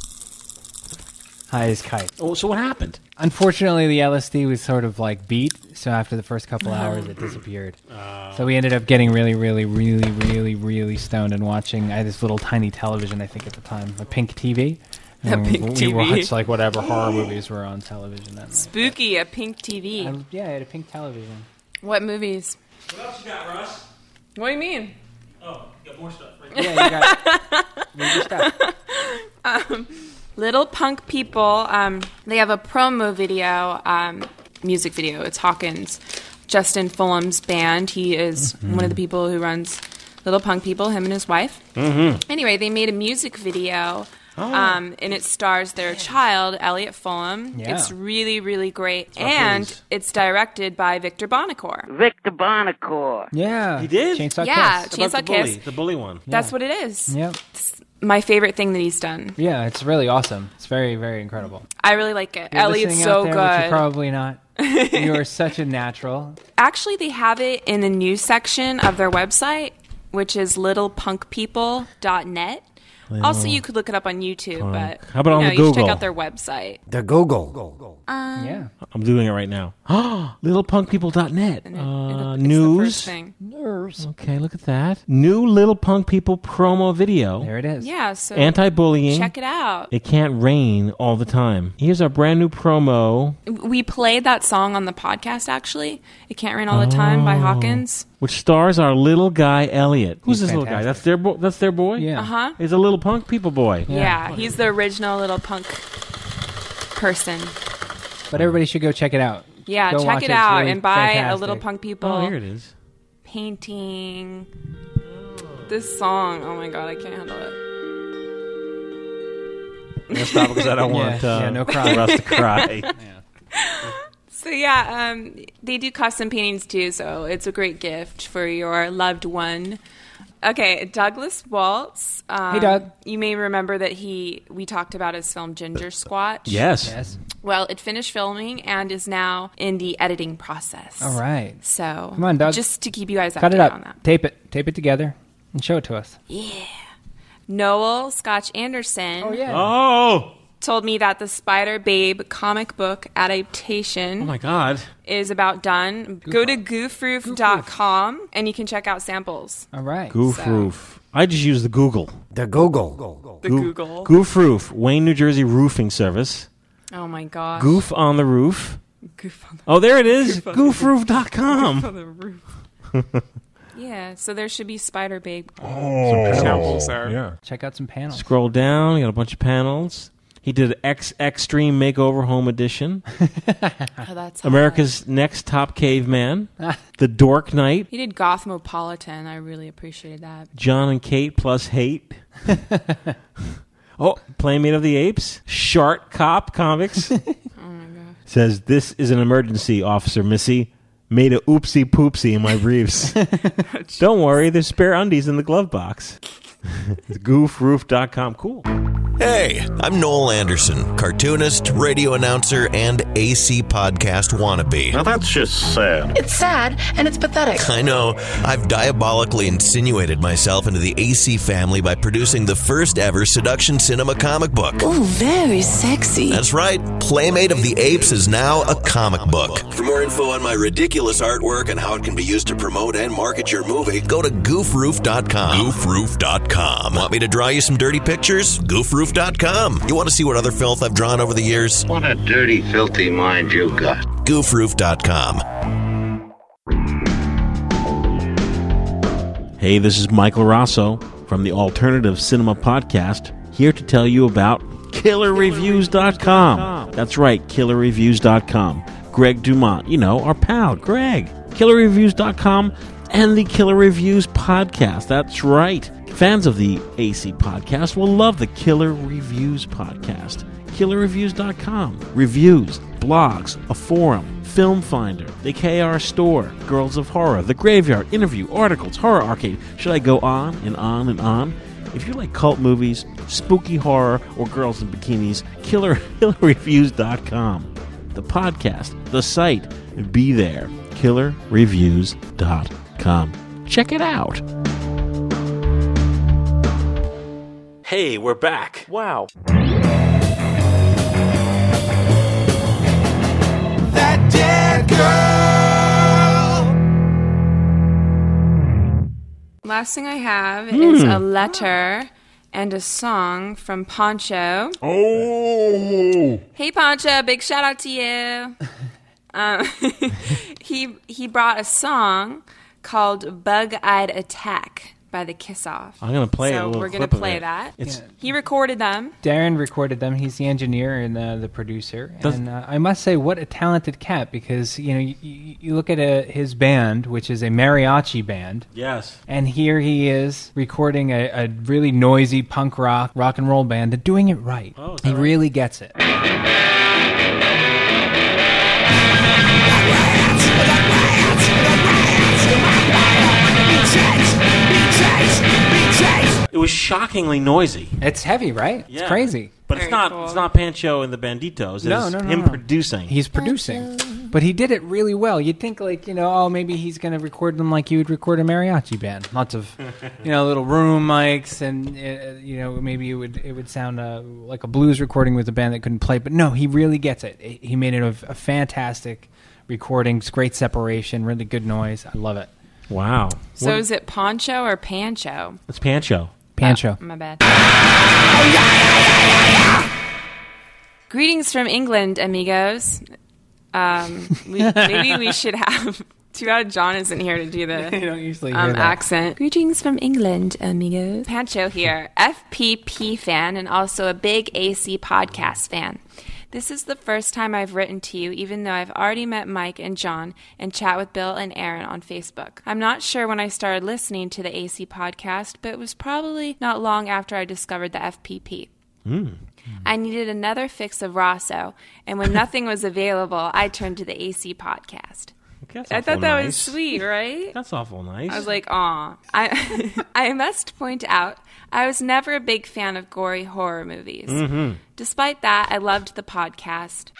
High as kite. Oh, so what happened? Unfortunately, the L S D was sort of like beat, so after the first couple hours, it disappeared. Uh, So we ended up getting really, really, really, really, really stoned and watching. I had this little tiny television, I think, at the time, a pink T V. A And pink we T V. watched like whatever horror movies were on television that night. Spooky, a pink T V. I- yeah, I had a pink television. What movies? What else you got, Russ? What do you mean? Oh, you got more stuff. Right? Yeah, you got read your stuff. Um, Little Punk People, um, they have a promo video, um, music video. It's Hawkins, Justin Fulham's band. He is Mm-hmm. one of the people who runs Little Punk People, him and his wife. Mm-hmm. Anyway, they made a music video, Oh. um, and it stars their child, Elliot Fulham. Yeah. It's really, really great. Oh, and please. it's directed by Victor Bonacore. Victor Bonacore. Yeah. He did? Chainsaw Yeah, Kiss. How about Chainsaw the bully, Kiss. the bully one. That's what it is. Yep. It's my favorite thing that he's done. Yeah, it's really awesome. It's very, very incredible. I really like it. You're Elliot's listening so out there, good. Which you're probably not. You are such a natural. Actually, they have it in the news section of their website, which is little punk people dot net. Also, you could look it up on YouTube, Punk. but How about you on know, the you should check Google? out their website. The Google. Um, Yeah. I'm doing it right now. little punk people dot net. And it- Uh, it's the news. first thing. Okay, look at that. New Little Punk People promo video. There it is. Yeah, so Anti-bullying. check it out. It can't rain all the time. Here's our brand new promo, We played that song on the podcast, actually. It Can't Rain All the Time by Oh. Hawkins. which stars our little guy Elliot. Who's He's this little guy? fantastic. That's their bo- that's their boy. Yeah. Uh-huh. He's a little punk people boy. Yeah. he's the original little punk person. But everybody should go check it out. Yeah, Go check watch it It's out really and buy a fantastic. Little Punk People Oh, here it is. painting. This song, oh my god, I can't handle it. I'm gonna stop because I don't Yeah, want uh, yeah, no crying. Russ to cry. So yeah, um, they do custom paintings too, so it's a great gift for your loved one. Okay, Douglas Waltz. Um, Hey, Doug. You may remember that he we talked about his film Ginger Squatch. Yes. Yes. Well, it finished filming and is now in the editing process. All right. So Come on, Doug. just to keep you guys Cut it updated up. on that. Tape it. Tape it together and show it to us. Yeah. Noel Scotch Anderson. Oh, yeah. Oh. Told me that the Spider Babe comic book adaptation Oh my God. is about done. Go to goofroof dot com and you can check out samples. All right. Goof So- roof. I just use the Google. The Google. The Goo- Google. Goof roof. Wayne, New Jersey roofing service. Oh my gosh. Goof on the roof. Goof on the, Oh, there it is. Goof on the goof roof dot com. Goof on the roof. Yeah, so there should be Spider Babe Oh, samples there. yeah. Check out some panels. Scroll down. You got a bunch of panels. He did X Extreme Makeover Home Edition. Oh, that's hot. America's Next Top Caveman. The Dork Knight. He did Gothmopolitan. I really appreciated that. John and Kate plus hate. Oh, Playmate of the Apes. Shark Cop Comics. Oh my god. Says, this is an emergency, Officer Missy. Made a oopsie poopsie in my briefs. Don't worry, there's spare undies in the glove box. It's goof roof dot com. Cool. Hey, I'm Noel Anderson, cartoonist, radio announcer, and A C podcast wannabe. Now that's just sad. It's sad and it's pathetic. I know. I've diabolically insinuated myself into the A C family by producing the first ever Seduction Cinema comic book. Ooh, very sexy. That's right. Playmate of the Apes is now a comic book. For more info on my ridiculous artwork and how it can be used to promote and market your movie, go to goof roof dot com. goof roof dot com. Want me to draw you some dirty pictures? goof roof dot com. You want to see what other filth I've drawn over the years? What a dirty, filthy mind you got. goof roof dot com. Hey, this is Michael Rosso from the Alternative Cinema Podcast, here to tell you about killer reviews dot com. That's right, killer reviews dot com. Greg Dumont, you know, our pal, Greg. killer reviews dot com and the Killer Reviews Podcast. That's right. Fans of the A C Podcast will love the Killer Reviews Podcast. killer reviews dot com. Reviews, blogs, a forum, Film Finder, the K R Store, Girls of Horror, The Graveyard, Interview, articles, Horror Arcade. Should I go on and on and on? If you like cult movies, spooky horror, or girls in bikinis, killer reviews dot com. The podcast, the site, be there. killer reviews dot com. Check it out. Hey, we're back. Wow. That dead girl. Last thing I have Hmm. is a letter and a song from Poncho. Oh! Hey, Poncho, big shout out to you. um, he he brought a song called Bug-Eyed Attack by the Kiss Off. I'm going to play so a little we're gonna clip of play it. that. It's- He recorded them. Darren recorded them. He's the engineer and uh, the producer. Does- and uh, I must say, what a talented cat! Because you know, you, you, you look at a, his band, which is a mariachi band. Yes. And here he is recording a, a really noisy punk rock, rock and roll band, and doing it right. Oh, is he that right? really gets it. It was shockingly noisy. It's heavy, right? Yeah. It's crazy. But it's not it's not Pancho and the Banditos. It's No, no, no, him no. producing. He's producing. But he did it really well. You'd think, like, you know, oh, maybe he's going to record them like you would record a mariachi band. Lots of, you know, little room mics, and, uh, you know, maybe it would it would sound uh, like a blues recording with a band that couldn't play. But no, he really gets it. He made it a, a fantastic recording. It's great separation, really good noise. I love it. Wow. So is it Poncho or Pancho? It's Pancho. Pancho. Oh, my bad. Greetings from England, amigos. Um, we, maybe we should have. Too bad John isn't here to do the You don't usually hear um, that. accent. Greetings from England, amigos. Pancho here, F P P fan and also a big A C podcast fan. This is the first time I've written to you, even though I've already met Mike and John and chat with Bill and Aaron on Facebook. I'm not sure when I started listening to the A C podcast, but it was probably not long after I discovered the F P P. Mm. I needed another fix of Rosso, and when nothing was available, I turned to the A C podcast. That's I awful thought that was nice. sweet, right? That's awful nice. I was like, aw. I, I must point out, I was never a big fan of gory horror movies. Mhm. Despite that, I loved the podcast.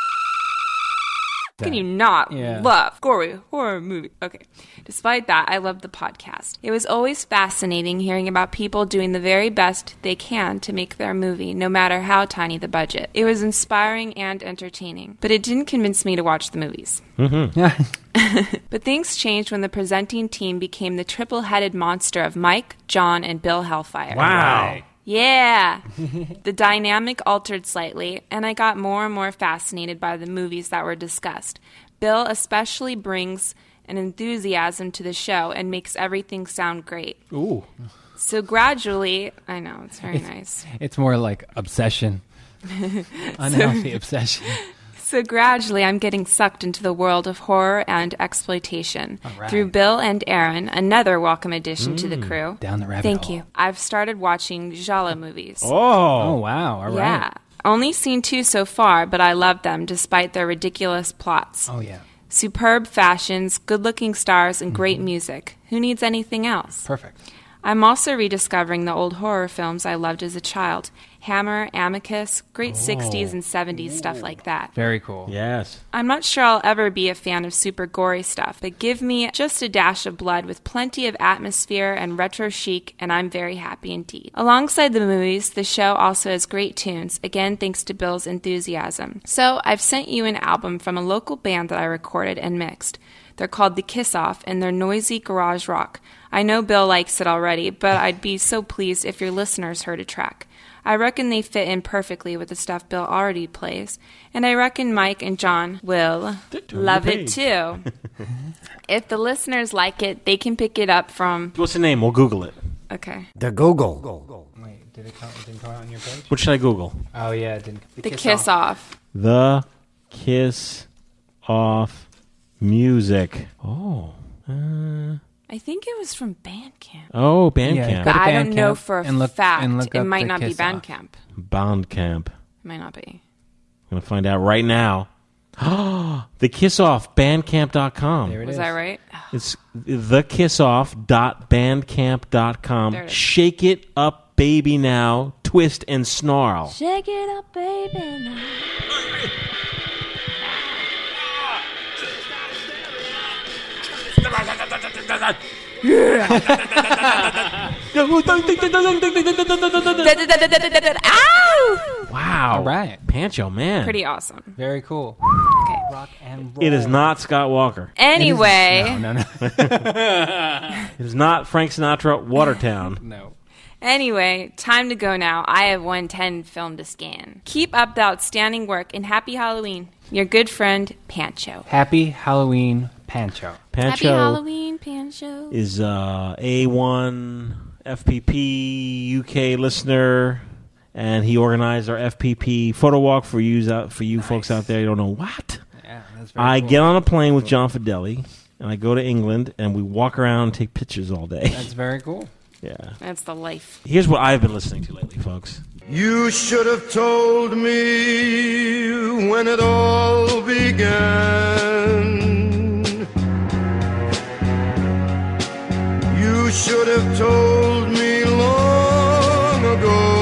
How can you not Yeah. love gory horror movie? Okay. Despite that, I loved the podcast. It was always fascinating hearing about people doing the very best they can to make their movie, no matter how tiny the budget. It was inspiring and entertaining, but it didn't convince me to watch the movies. Mm-hmm. But things changed when the presenting team became the triple-headed monster of Mike, John, and Bill Hellfire. Wow. Yeah. The dynamic altered slightly, and I got more and more fascinated by the movies that were discussed. Bill especially brings an enthusiasm to the show and makes everything sound great. Ooh. So gradually, I know, it's very It's- nice. It's more like obsession. Unhealthy obsession. So gradually, I'm getting sucked into the world of horror and exploitation All right. through Bill and Aaron, another welcome addition to the Mm, crew. down the rabbit Thank hole. you. I've started watching giallo movies. Oh. Oh, wow. All right. Yeah. Only seen two so far, but I love them despite their ridiculous plots. Oh, yeah. Superb fashions, good-looking stars, and great music. Who needs anything else? Perfect. I'm also rediscovering the old horror films I loved as a child. Hammer, Amicus, great sixties and seventies stuff like that. Very cool. Yes. I'm not sure I'll ever be a fan of super gory stuff, but give me just a dash of blood with plenty of atmosphere and retro chic, and I'm very happy indeed. Alongside the movies, the show also has great tunes, again thanks to Bill's enthusiasm. So I've sent you an album from a local band that I recorded and mixed. They're called The Kiss Off, and they're noisy garage rock. I know Bill likes it already, but I'd be so pleased if your listeners heard a track. I reckon they fit in perfectly with the stuff Bill already plays, and I reckon Mike and John will turn love the it page. too. If the listeners like it, they can pick it up from... What's the name? We'll Google it. Okay. The Google. Wait, did it come, it didn't come out on your page? What should I Google? Oh, yeah, it didn't. The Kiss Off. The Kiss Off music. Oh. Uh, I think it was from Bandcamp. oh, Bandcamp. Yeah, But go to I don't know Bandcamp for a and look- fact. and look It up might The not be Kiss Off. Bandcamp. Bandcamp. Might not be. I'm going to find out right now. The Kiss Off, bandcamp dot com. There it Was is. that right? It's the kiss off dot bandcamp dot There com. it is. Shake it up, baby, now. Twist and snarl. Shake it up, baby. Now. Ow! Wow. All right. Pancho, man. Pretty awesome. Very cool. Okay. Rock and roll. It is not Scott Walker. Anyway. No, no, no. It is not Frank Sinatra, Watertown. No. Anyway, time to go now. I have one ten film to scan. Keep up the outstanding work and happy Halloween. Your good friend, Pancho. Happy Halloween, Pancho. Pancho Happy Halloween, Pancho. is uh, A one F P P U K listener, and he organized our F P P photo walk for you out for you nice. folks out there. You don't know what? Yeah, that's very I cool. get on a plane with John Fideli, and I go to England, and we walk around and take pictures all day. That's very cool. Yeah. That's the life. Here's what I've been listening to lately, folks. You should have told me when it all began. You should have told me long ago.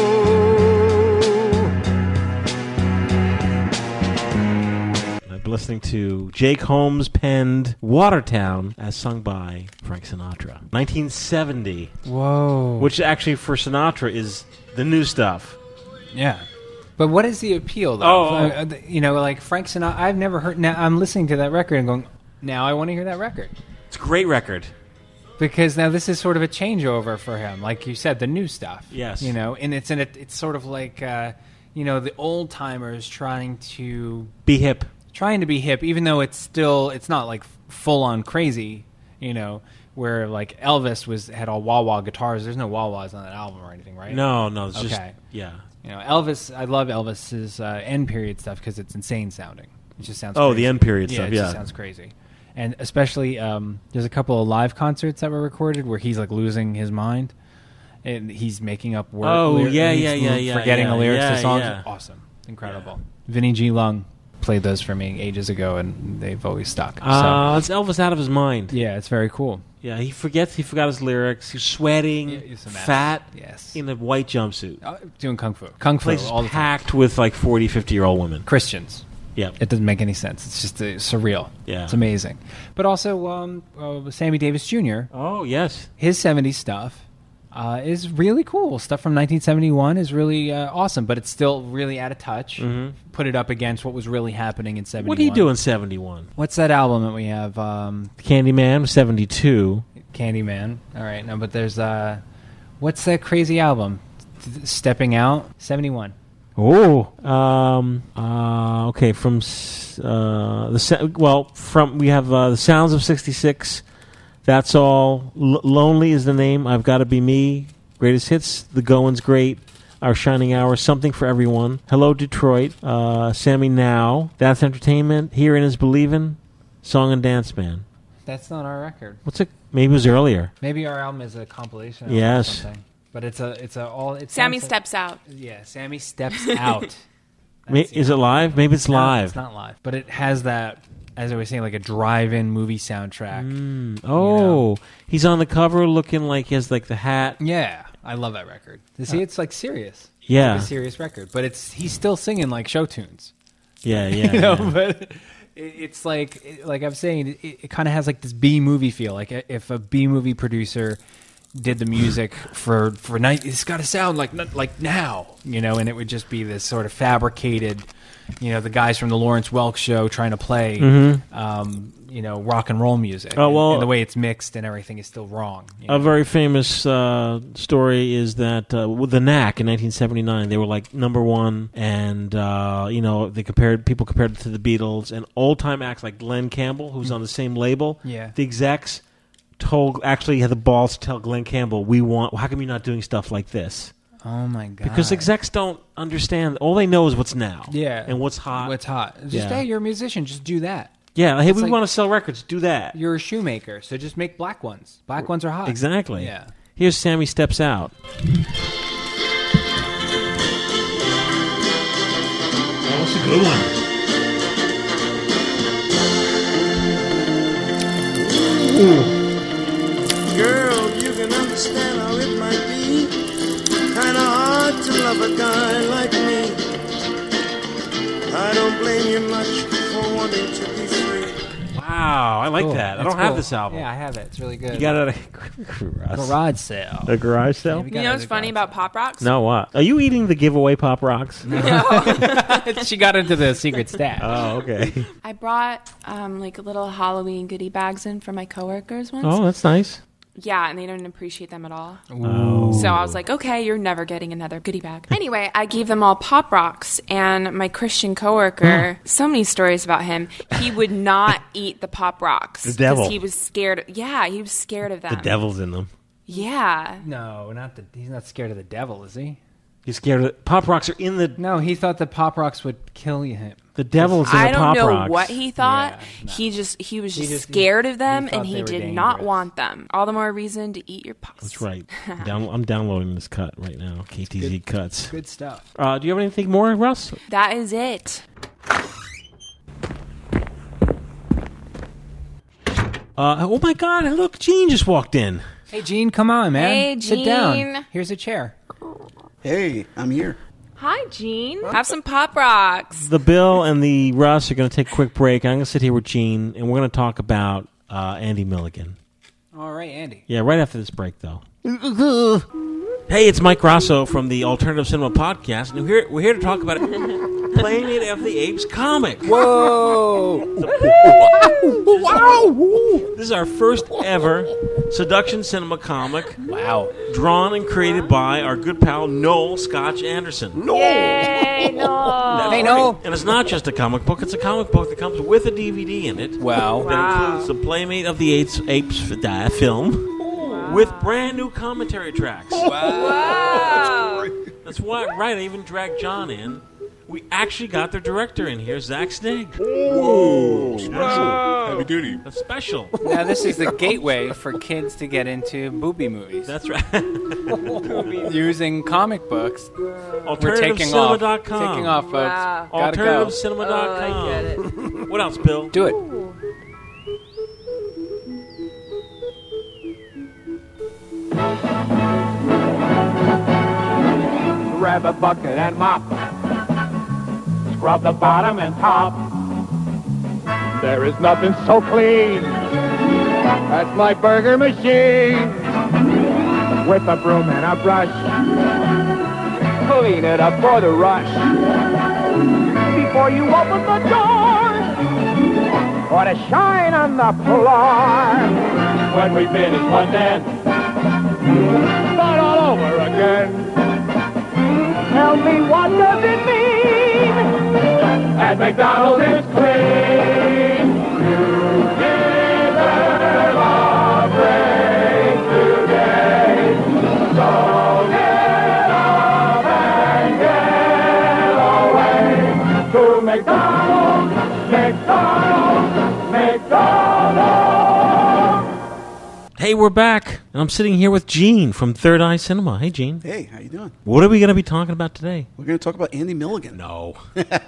I've been listening to Jake Holmes penned Watertown as sung by Frank Sinatra. nineteen seventy. Whoa. Which actually for Sinatra is the new stuff. Yeah. But what is the appeal, though? Oh, oh. Uh, you know, like Frank Sinatra, I've never heard. Now I'm listening to that record and going, now I want to hear that record. It's a great record. Because now this is sort of a changeover for him. Like you said, the new stuff. Yes. You know, and it's in a, it's sort of like, uh, you know, the old timers trying to be hip. Trying to be hip, even though it's still, it's not like full on crazy, you know, where like Elvis was had all wah-wah guitars. There's no wah-wahs on that album or anything, right? No, no, it's okay. just, yeah. You know, Elvis, I love Elvis's uh, end period stuff because it's insane sounding. It just sounds Oh, crazy. the end period yeah, stuff, it yeah. just sounds crazy. And especially, um, there's a couple of live concerts that were recorded where he's like losing his mind and he's making up words. Oh, yeah, yeah, yeah, yeah, Forgetting yeah, the lyrics yeah, to songs. yeah. Awesome. Incredible. Vinnie G. Lung played those for me ages ago, and they've always stuck. Uh, so. It's Elvis out of his mind. Yeah, it's very cool. Yeah, he forgets. He forgot his lyrics. He's sweating, Yeah, he's a mess. fat, Yes. in a white jumpsuit. Uh, doing kung fu. Kung fu Place all the time. packed with like forty, fifty-year-old women. Christians. Yeah. It doesn't make any sense. It's just uh, surreal. Yeah. It's amazing. But also, um, uh, Sammy Davis Junior Oh, yes. His seventies stuff uh, is really cool. Stuff from nineteen seventy-one is really uh, awesome, but it's still really out of touch. Mhm. Put it up against what was really happening in seventy-one. What did he do in seventy-one? What's that album that we have? Um, Candyman, seventy-two. Candyman. All right. No, but there's... Uh, what's that crazy album? Stepping Out? seventy-one. Oh, um, uh, okay. From s- uh, the sa- well, from we have uh, the Sounds of sixty-six. That's all. L- Lonely is the name. I've Got to Be Me. Greatest hits. The Going's Great. Our Shining Hour. Something for Everyone. Hello Detroit. Uh, Sammy Now. That's Entertainment. Hearing is Believing. Song and Dance Man. That's not our record. What's it? Maybe it was earlier. Maybe our album is a compilation. Album Yes. Or something. But it's a it's a all. It Sammy sounds steps out. Like, yeah, Sammy steps out. Ma- is it live? Maybe it's No, live. It's not live, but it has that, as I was saying, like a drive-in movie soundtrack. Mm. Oh, he's on the cover looking like he has like the hat. Yeah, I love that record. You see, it's like serious. It's Yeah. like a serious record, but it's he's still singing like show tunes. Yeah, yeah. you know, yeah. but it, it's like like I'm saying, it, it kind of has like this B movie feel. Like if a B movie producer did the music for for night, it's got to sound like like now, you know, and it would just be this sort of fabricated, you know, the guys from the Lawrence Welk show trying to play, Mhm. um, you know, rock and roll music. Oh, well- and, and the way it's mixed and everything is still wrong. you A know? very famous uh, story is that uh, with the Knack in nineteen seventy-nine, they were like number one, and uh, you know they compared people compared it to the Beatles and old time acts like Glenn Campbell, who's on the same label. Yeah. the execs told actually had the balls to tell Glenn Campbell, "We want. How come you're not doing stuff like this?" Oh my god! Because execs don't understand. All they know is what's now. Yeah, and what's hot. What's hot? Just Yeah. hey, you're a musician. Just do that. Yeah, hey, It's we like- want to sell records. Do that. You're a shoemaker, so just make black ones. Black ones are hot. Exactly. Yeah. Here's Sammy Steps Out. That's a good one. Girl, you can understand how it might be kinda hard to love a guy like me. I don't blame you much for wanting to be free. Wow, I like Cool. that. I That's don't have cool. this album. Yeah, I have it. It's really good. You got it at a garage, Garage sale. A garage sale? Yeah, we You got know it what's at a funny about Pop Rocks? No, what? Are you eating the giveaway Pop Rocks? She got into the secret stash. Oh, okay. I brought um, like little Halloween goodie bags in for my coworkers once. Oh, that's nice. Yeah, and they didn't appreciate them at all. Oh. So I was like, okay, you're never getting another goodie bag. Anyway, I gave them all Pop Rocks, and my Christian coworker, so many stories about him, he would not eat the Pop Rocks. The devil. Because he was scared. Yeah, he was scared of them. The devil's in them. Yeah. No, not the. He's not scared of the devil, is he? He's scared of Pop Rocks are in the. No, he thought the Pop Rocks would kill him. The devil's in I the don't Pop know Rocks. what he thought. He just he was He just, just- scared of them, he thought and he they were did not dangerous. want them. All the more reason to eat your pops. That's right. Down, I'm downloading this cut right now. K T Z cuts. Good stuff. Uh, do you have anything more, Russ? That is it. Uh, oh my God! Look, Gene just walked in. Hey, Gene, come on, man. Hey, Sit down. Gene. Here's a chair. Hey, I'm here. Hi, Gene. Have some Pop Rocks. The Bill and the Russ are going to take a quick break. I'm going to sit here with Gene, and we're going to talk about uh, Andy Milligan. All right, Andy. Yeah, right after this break, though. Hey, it's Mike Rosso from the Alternative Cinema Podcast, and we're here, we're here to talk about Planet of the Apes comic. Whoa! Wow! This is our first ever Seduction Cinema comic. Wow. Drawn and created by our good pal Noel Scotch Anderson. Noel! Yay, Noel! Hey, Noel! And it's not just a comic book, it's a comic book that comes with a D V D in it. Wow. That Wow. includes the Playmate of the Apes, Apes uh, film with brand new commentary tracks. Wow. That's why, right, I even dragged John in. We actually got their director in here, Zach Snigg. Whoa, special. Heavy duty. That's special. Now, this is the gateway for kids to get into booby movies. That's right. Using comic books. We're Alternative taking Cinema off. dot com. Taking off, folks. Wow. Gotta go. Alternative Cinema dot com. Oh, I get it. What else, Bill? Do it. Grab a bucket and mop. Scrub the bottom and top. There is nothing so clean. That's my burger machine. With a broom and a brush. Clean it up for the rush. Before you open the door. Or to shine on the floor. When we finish one dance. Start all over again. Tell me, what does it mean? At McDonald's it's clean. You deserve a break today. So get up and get away to McDonald's, McDonald's, McDonald's. Hey, we're back, and I'm sitting here with Gene from Third Eye Cinema. Hey, Gene. Hey, how you doing? What are we going to be talking about today? We're going to talk about Andy Milligan. No.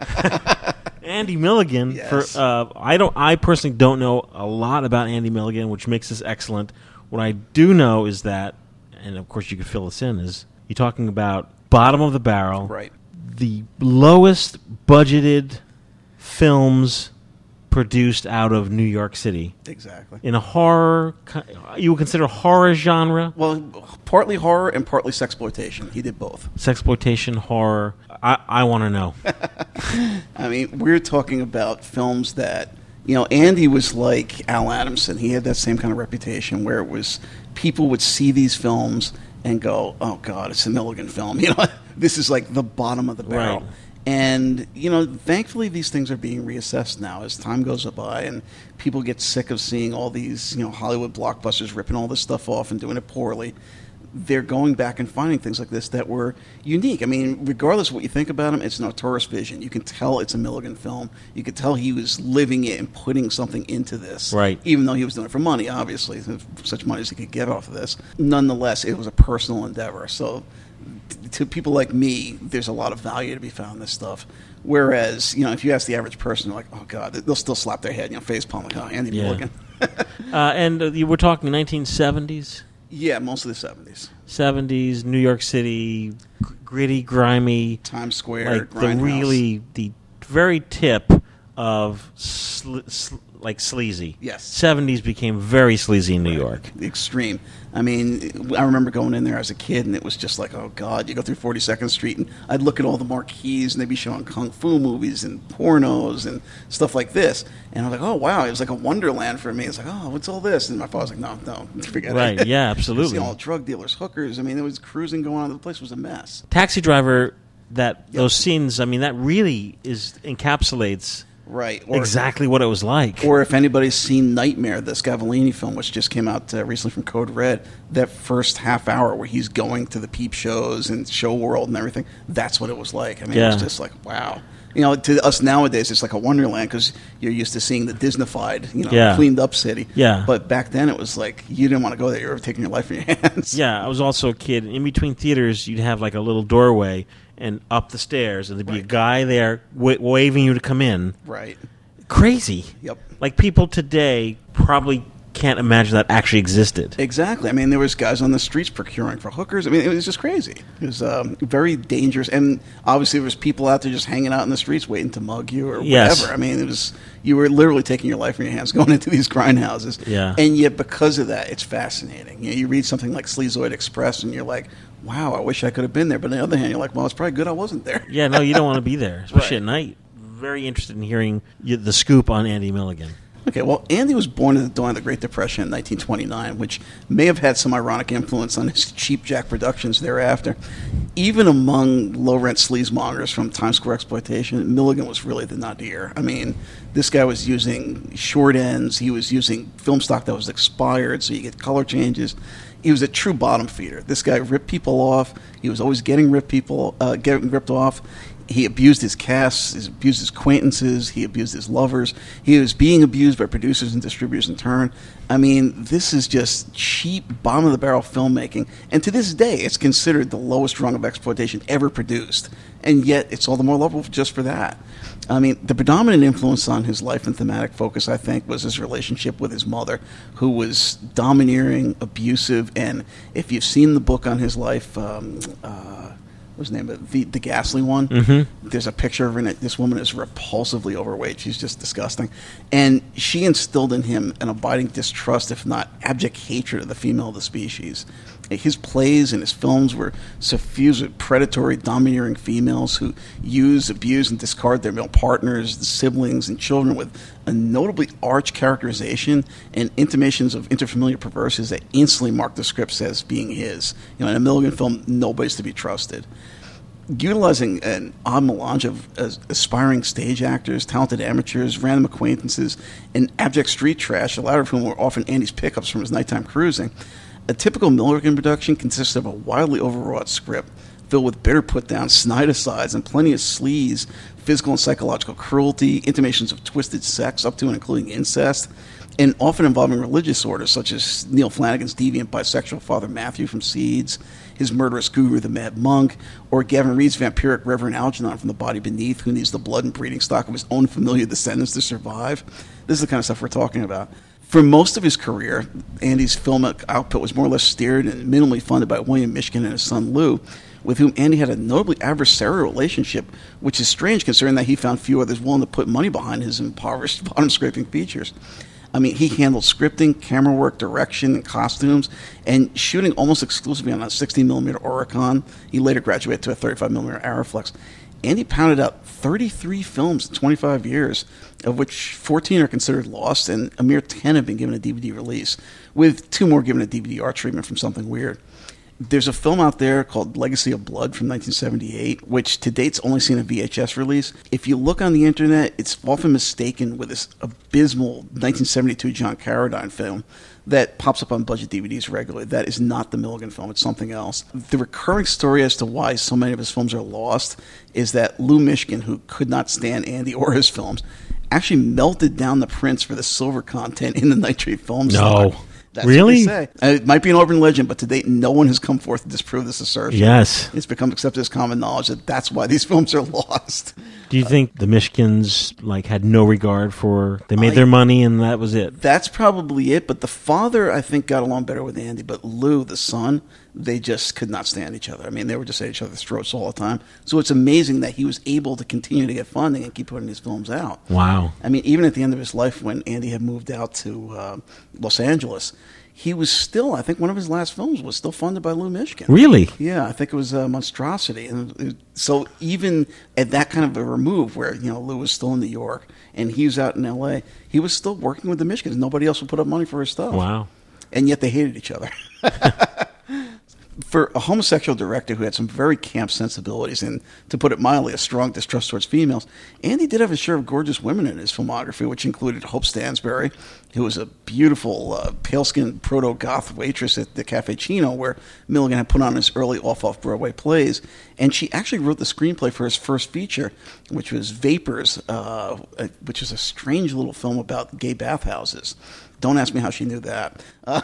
Andy Milligan. Yes. For uh, I don't. I personally don't know a lot about Andy Milligan, which makes this excellent. What I do know is that, and of course you could fill us in, is you're talking about bottom of the barrel, Right. the lowest budgeted films produced out of New York City. Exactly. In a horror, ki- you would consider horror genre? Well, partly horror and partly sexploitation. He did both. Sexploitation, horror. I, I want to know. I mean, we're talking about films that, you know, Andy was like Al Adamson. He had that same kind of reputation where it was people would see these films and go, oh, God, it's a Milligan film. You know, this is like the bottom of the barrel. Right. And, you know, thankfully these things are being reassessed now as time goes by and people get sick of seeing all these, you know, Hollywood blockbusters ripping all this stuff off and doing it poorly. They're going back and finding things like this that were unique. I mean, regardless of what you think about him, it's an auteurist vision. You can tell it's a Milligan film. You could tell he was living it and putting something into this. Right. Even though he was doing it for money, obviously, such money as he could get off of this. Nonetheless, it was a personal endeavor. So to people like me, there's a lot of value to be found in this stuff. Whereas, you know, if you ask the average person, they're like, oh, God, they'll still slap their head, you know, face palm, like, oh, Andy Yeah. Milligan. uh, and uh, you were talking nineteen seventies? Yeah, most of the seventies. seventies, New York City, g- gritty, grimy. Times Square, like the Grindhouse. really, the very tip of sl- sl- like sleazy. Yes. seventies became very sleazy in New York. The extreme. I mean, I remember going in there as a kid, and it was just like, oh, God, you go through forty-second Street, and I'd look at all the marquees, and they'd be showing kung fu movies and pornos and stuff like this. And I was like, oh, wow, it was like a wonderland for me. It's like, oh, what's all this? And my father was like, no, no, forget Right, it. yeah, absolutely. You see all drug dealers, hookers. I mean, there was cruising going on. The place was a mess. Taxi Driver, that those scenes, I mean, that really is encapsulates Right. exactly what it was like. Or if anybody's seen Nightmare, the Scavolini film, which just came out uh, recently from Code Red, that first half hour where he's going to the peep shows and show world and everything, that's what it was like. I mean, it Yeah. was just like, wow. You know, to us nowadays, it's like a wonderland because you're used to seeing the Disneyfied, you know, Yeah. cleaned up city. Yeah. But back then, it was like you didn't want to go there. You were taking your life in your hands. Yeah, I was also a kid. In between theaters, you'd have like a little doorway and up the stairs, and there'd be a guy there wa- waving you to come in. Right. Crazy. Yep. Like people today probably can't imagine that actually existed. Exactly. I mean, there was guys on the streets procuring for hookers. I mean, it was just crazy. It was um, very dangerous, and obviously there was people out there just hanging out in the streets waiting to mug you or Yes. whatever. I mean, it was you were literally taking your life in your hands going into these grindhouses. Yeah. And yet, because of that, it's fascinating. You know, you read something like Sleazoid Express, and you're like, "Wow, I wish I could have been there." But on the other hand, you're like, "Well, it's probably good I wasn't there." Yeah, no, you don't want to be there, especially Right. at night. Very interested in hearing y- the scoop on Andy Milligan. Okay, well, Andy was born at the dawn of the Great Depression in nineteen twenty-nine, which may have had some ironic influence on his Cheap Jack productions thereafter. Even among low-rent sleazemongers from Times Square exploitation, Milligan was really the nadir. I mean, this guy was using short ends. He was using film stock that was expired, so you get color changes. He was a true bottom feeder. This guy ripped people off. He was always getting ripped people, uh, getting ripped off. He abused his cast, he abused his acquaintances, he abused his lovers. He was being abused by producers and distributors in turn. I mean, this is just cheap, bottom-of-the-barrel filmmaking. And to this day, it's considered the lowest rung of exploitation ever produced. And yet, it's all the more lovable just for that. I mean, the predominant influence on his life and thematic focus, I think, was his relationship with his mother, who was domineering, abusive, and if you've seen the book on his life, um, uh, what's the name of it? The, the Ghastly one. Mm-hmm. There's a picture of her in it. This woman is repulsively overweight. She's just disgusting. And she instilled in him an abiding distrust, if not abject hatred of the female of the species. His plays and his films were suffused with predatory, domineering females who use, abuse, and discard their male partners, siblings, and children with a notably arch characterization and intimations of interfamiliar perversities that instantly mark the scripts as being his. You know, in a Milligan film, nobody's to be trusted. Utilizing an odd melange of uh, aspiring stage actors, talented amateurs, random acquaintances, and abject street trash, the latter of whom were often Andy's pickups from his nighttime cruising, a typical Milligan production consists of a wildly overwrought script filled with bitter put-downs, snide asides, and plenty of sleaze, physical and psychological cruelty, intimations of twisted sex up to and including incest, and often involving religious orders such as Neil Flanagan's deviant bisexual father Matthew from Seeds, his murderous guru the Mad Monk, or Gavin Reed's vampiric Reverend Algernon from The Body Beneath, who needs the blood and breeding stock of his own familiar descendants to survive. This is the kind of stuff we're talking about. For most of his career, Andy's filmic output was more or less steered and minimally funded by William Mishkin and his son Lou, with whom Andy had a notably adversarial relationship, which is strange considering that he found few others willing to put money behind his impoverished, bottom-scraping features. I mean, he handled scripting, camera work, direction, and costumes, and shooting almost exclusively on a sixteen millimeter Oricon. He later graduated to a thirty-five millimeter Arriflex. Andy pounded out thirty-three films in twenty-five years, of which fourteen are considered lost, and a mere ten have been given a D V D release, with two more given a D V D art treatment from Something Weird. There's a film out there called Legacy of Blood from nineteen seventy-eight, which to date's only seen a V H S release. If you look on the internet, it's often mistaken with this abysmal nineteen seventy-two John Carradine film that pops up on budget D V Ds regularly. That is not the Milligan film. It's something else. The recurring story as to why so many of his films are lost is that Lou Mishkin, who could not stand Andy or his films, actually melted down the prints for the silver content in the nitrate film stock. No. That's Really? what they say. Uh, it might be an urban legend, but to date, no one has come forth to disprove this assertion. Yes. It's become accepted as common knowledge that that's why these films are lost. Do you think the Mishkins like had no regard for? They made I- their money and that was it. That's probably it, but the father, I think, got along better with Andy, but Lou, the son, they just could not stand each other. I mean, they were just at each other's throats all the time. So it's amazing that he was able to continue to get funding and keep putting these films out. Wow. I mean, even at the end of his life, when Andy had moved out to uh, Los Angeles, he was still, I think one of his last films was still funded by Lou Mishkin. Really? Yeah, I think it was uh, Monstrosity. And it, so even at that kind of a remove where, you know, Lou was still in New York and he was out in L A, he was still working with the Mishkins. Nobody else would put up money for his stuff. Wow. And yet they hated each other. For a homosexual director who had some very camp sensibilities and, to put it mildly, a strong distrust towards females, Andy did have a share of gorgeous women in his filmography, which included Hope Stansbury, who was a beautiful, uh, pale-skinned proto-goth waitress at the Cafe Chino, where Milligan had put on his early off-off-Broadway plays. And she actually wrote the screenplay for his first feature, which was Vapors, uh, which is a strange little film about gay bathhouses. Don't ask me how she knew that. Uh,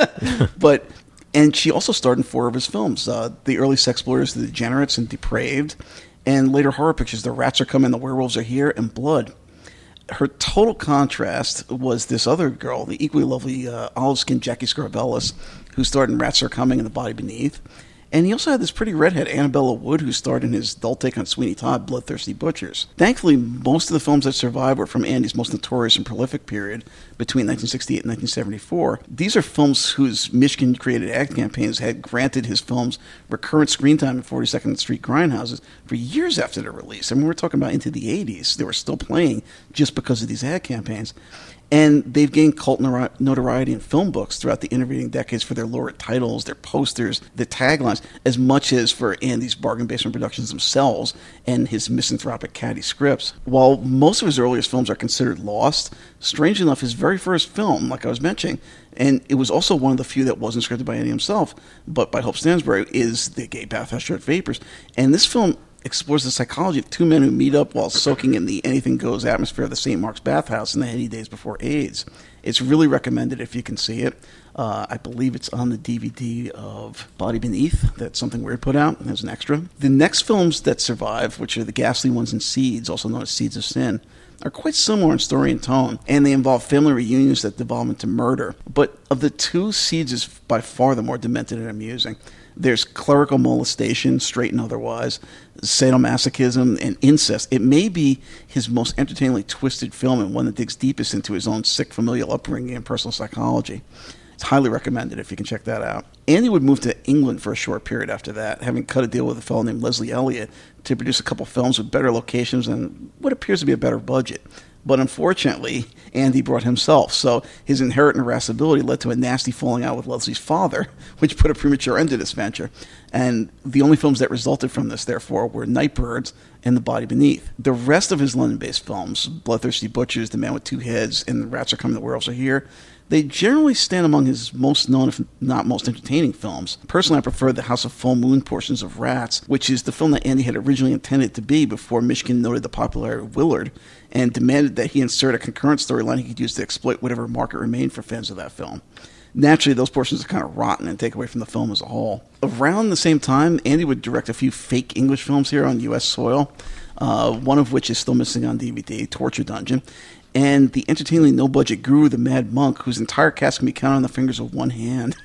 but... And she also starred in four of his films, uh, the early sex exploiters, The Degenerates and Depraved, and later horror pictures, The Rats Are Coming, The Werewolves Are Here, and Blood. Her total contrast was this other girl, the equally lovely uh, olive-skinned Jackie Scarvellis, who starred in Rats Are Coming and The Body Beneath. And he also had this pretty redhead, Annabella Wood, who starred in his adult take on Sweeney Todd, Bloodthirsty Butchers. Thankfully, most of the films that survive were from Andy's most notorious and prolific period, between nineteen sixty-eight and nineteen seventy-four. These are films whose Mishkin-created ad campaigns had granted his films recurrent screen time in forty-second Street grindhouses for years after their release. I mean, we're talking about into the eighties. They were still playing just because of these ad campaigns. And they've gained cult notoriety in film books throughout the intervening decades for their lurid titles, their posters, their taglines, as much as for Andy's bargain basement productions themselves and his misanthropic catty scripts. While most of his earliest films are considered lost, strange enough, his very first film, like I was mentioning, and it was also one of the few that wasn't scripted by Andy himself, but by Hope Stansbury, is The Gay Bathhouse Short Vapors. And this film explores the psychology of two men who meet up while soaking in the anything-goes atmosphere of the Saint Mark's bathhouse in the heady days before AIDS. It's really recommended if you can see it. Uh, I believe it's on the D V D of Body Beneath that Something Weird put out as an extra. The next films that survive, which are The Ghastly Ones and Seeds, also known as Seeds of Sin, are quite similar in story and tone, and they involve family reunions that devolve into murder. But of the two, Seeds is by far the more demented and amusing. There's clerical molestation, straight and otherwise, sadomasochism, and incest. It may be his most entertainingly twisted film and one that digs deepest into his own sick familial upbringing and personal psychology. It's highly recommended if you can check that out. Andy would move to England for a short period after that, having cut a deal with a fellow named Leslie Elliott to produce a couple films with better locations and what appears to be a better budget. But unfortunately, Andy brought himself, so his inherent irascibility led to a nasty falling out with Leslie's father, which put a premature end to this venture. And the only films that resulted from this, therefore, were Nightbirds and The Body Beneath. The rest of his London-based films, Bloodthirsty Butchers, The Man with Two Heads, and The Rats Are Coming, The Werewolves Are Here, they generally stand among his most known, if not most entertaining films. Personally, I prefer the House of Full Moon portions of Rats, which is the film that Andy had originally intended to be before Mishkin noted the popularity of Willard and demanded that he insert a concurrent storyline he could use to exploit whatever market remained for fans of that film. Naturally, those portions are kind of rotten and take away from the film as a whole. Around the same time, Andy would direct a few fake English films here on U S soil, uh, one of which is still missing on D V D, Torture Dungeon, and the entertainingly no-budget guru, The Mad Monk, whose entire cast can be counted on the fingers of one hand.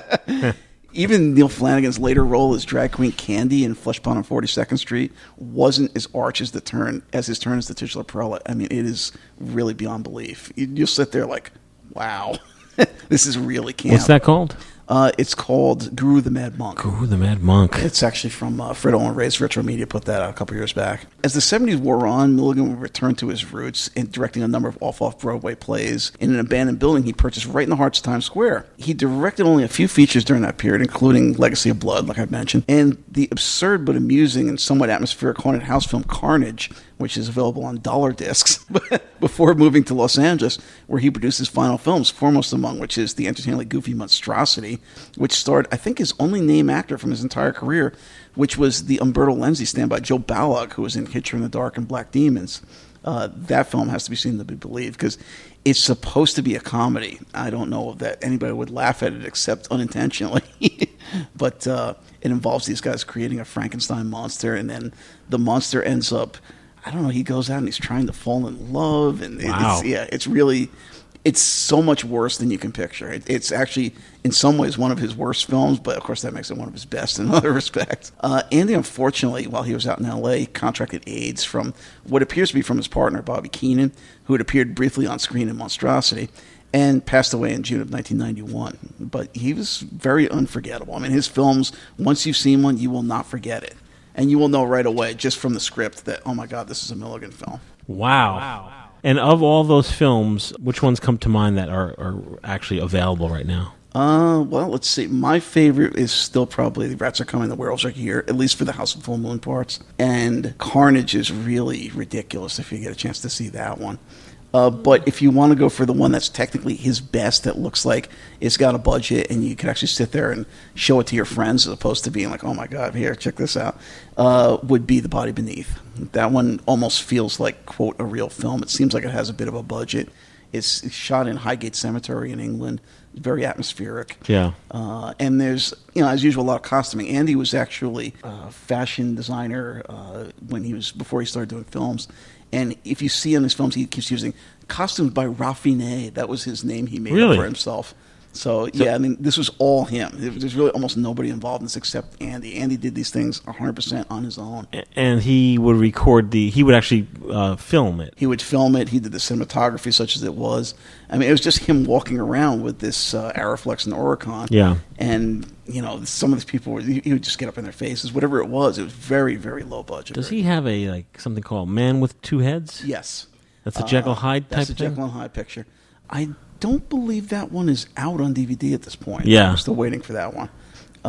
Even Neil Flanagan's later role as drag queen Candy in Fleshpound on forty-second Street wasn't as arch as the turn as his turn as the titular prelate. I mean, it is really beyond belief. You, you'll sit there like, wow, this is really camp. What's that called? Uh, it's called Guru the Mad Monk. Guru the Mad Monk. It's actually from uh, Fred Owen Ray's Retro Media, put that out a couple years back. As the seventies wore on, Milligan would return to his roots in directing a number of off-off-Broadway plays in an abandoned building he purchased right in the heart of Times Square. He directed only a few features during that period, including Legacy of Blood, like I mentioned, and the absurd but amusing and somewhat atmospheric haunted house film Carnage, which is available on dollar discs, before moving to Los Angeles, where he produced his final films, foremost among which is the entertainingly goofy Monstrosity, which starred, I think, his only name actor from his entire career, which was the Umberto Lenzi stand-by Joe Balog, who was in Hitcher in the Dark and Black Demons. Uh, that film has to be seen to be believed, because It's supposed to be a comedy. I don't know that anybody would laugh at it except unintentionally. But uh, it involves these guys creating a Frankenstein monster, and then the monster ends up, I don't know, he goes out and he's trying to fall in love. And Wow. it's, yeah, it's really, it's so much worse than you can picture. It, it's actually, in some ways, one of his worst films, but of course that makes it one of his best in other respects. Uh, Andy, unfortunately, while he was out in L A, contracted AIDS from what appears to be from his partner, Bobby Keenan, who had appeared briefly on screen in Monstrosity, and passed away in June of nineteen ninety-one. But he was very unforgettable. I mean, his films, once you've seen one, you will not forget it. And you will know right away, just from the script, that, oh my God, this is a Milligan film. Wow. wow. And of all those films, which ones come to mind that are, are actually available right now? Uh, well, let's see. My favorite is still probably The Rats Are Coming, The Werewolves Are Here, at least for the House of Full Moon parts. And Carnage is really ridiculous if you get a chance to see that one. Uh, but if you want to go for the one that's technically his best, that looks like it's got a budget and you can actually sit there and show it to your friends as opposed to being like, oh my God, here, check this out, uh, would be The Body Beneath. That one almost feels like, quote, a real film. It seems like it has a bit of a budget. It's, it's shot in Highgate Cemetery in England. Very atmospheric. Yeah. Uh, and there's, you know, as usual, a lot of costuming. Andy was actually a fashion designer uh, when he was, before he started doing films. And if you see in his films, he keeps using costumes by Raffiné. That was his name he made Really? up for himself. So, yeah, I mean, this was all him. There's really almost nobody involved in this except Andy. Andy did these things one hundred percent on his own. And he would record the, he would actually uh, film it. He would film it. He did the cinematography, such as it was. I mean, it was just him walking around with this uh, Aeroflex and Oricon. Yeah. And, you know, some of these people, were, he would just get up in their faces. Whatever it was, it was very, very low budget. Does he have a, like, something called Man with Two Heads? Yes. That's a Jekyll Hyde uh, type That's a thing? Jekyll and Hyde picture. I don't believe that one is out on D V D at this point. Yeah. I'm still waiting for that one.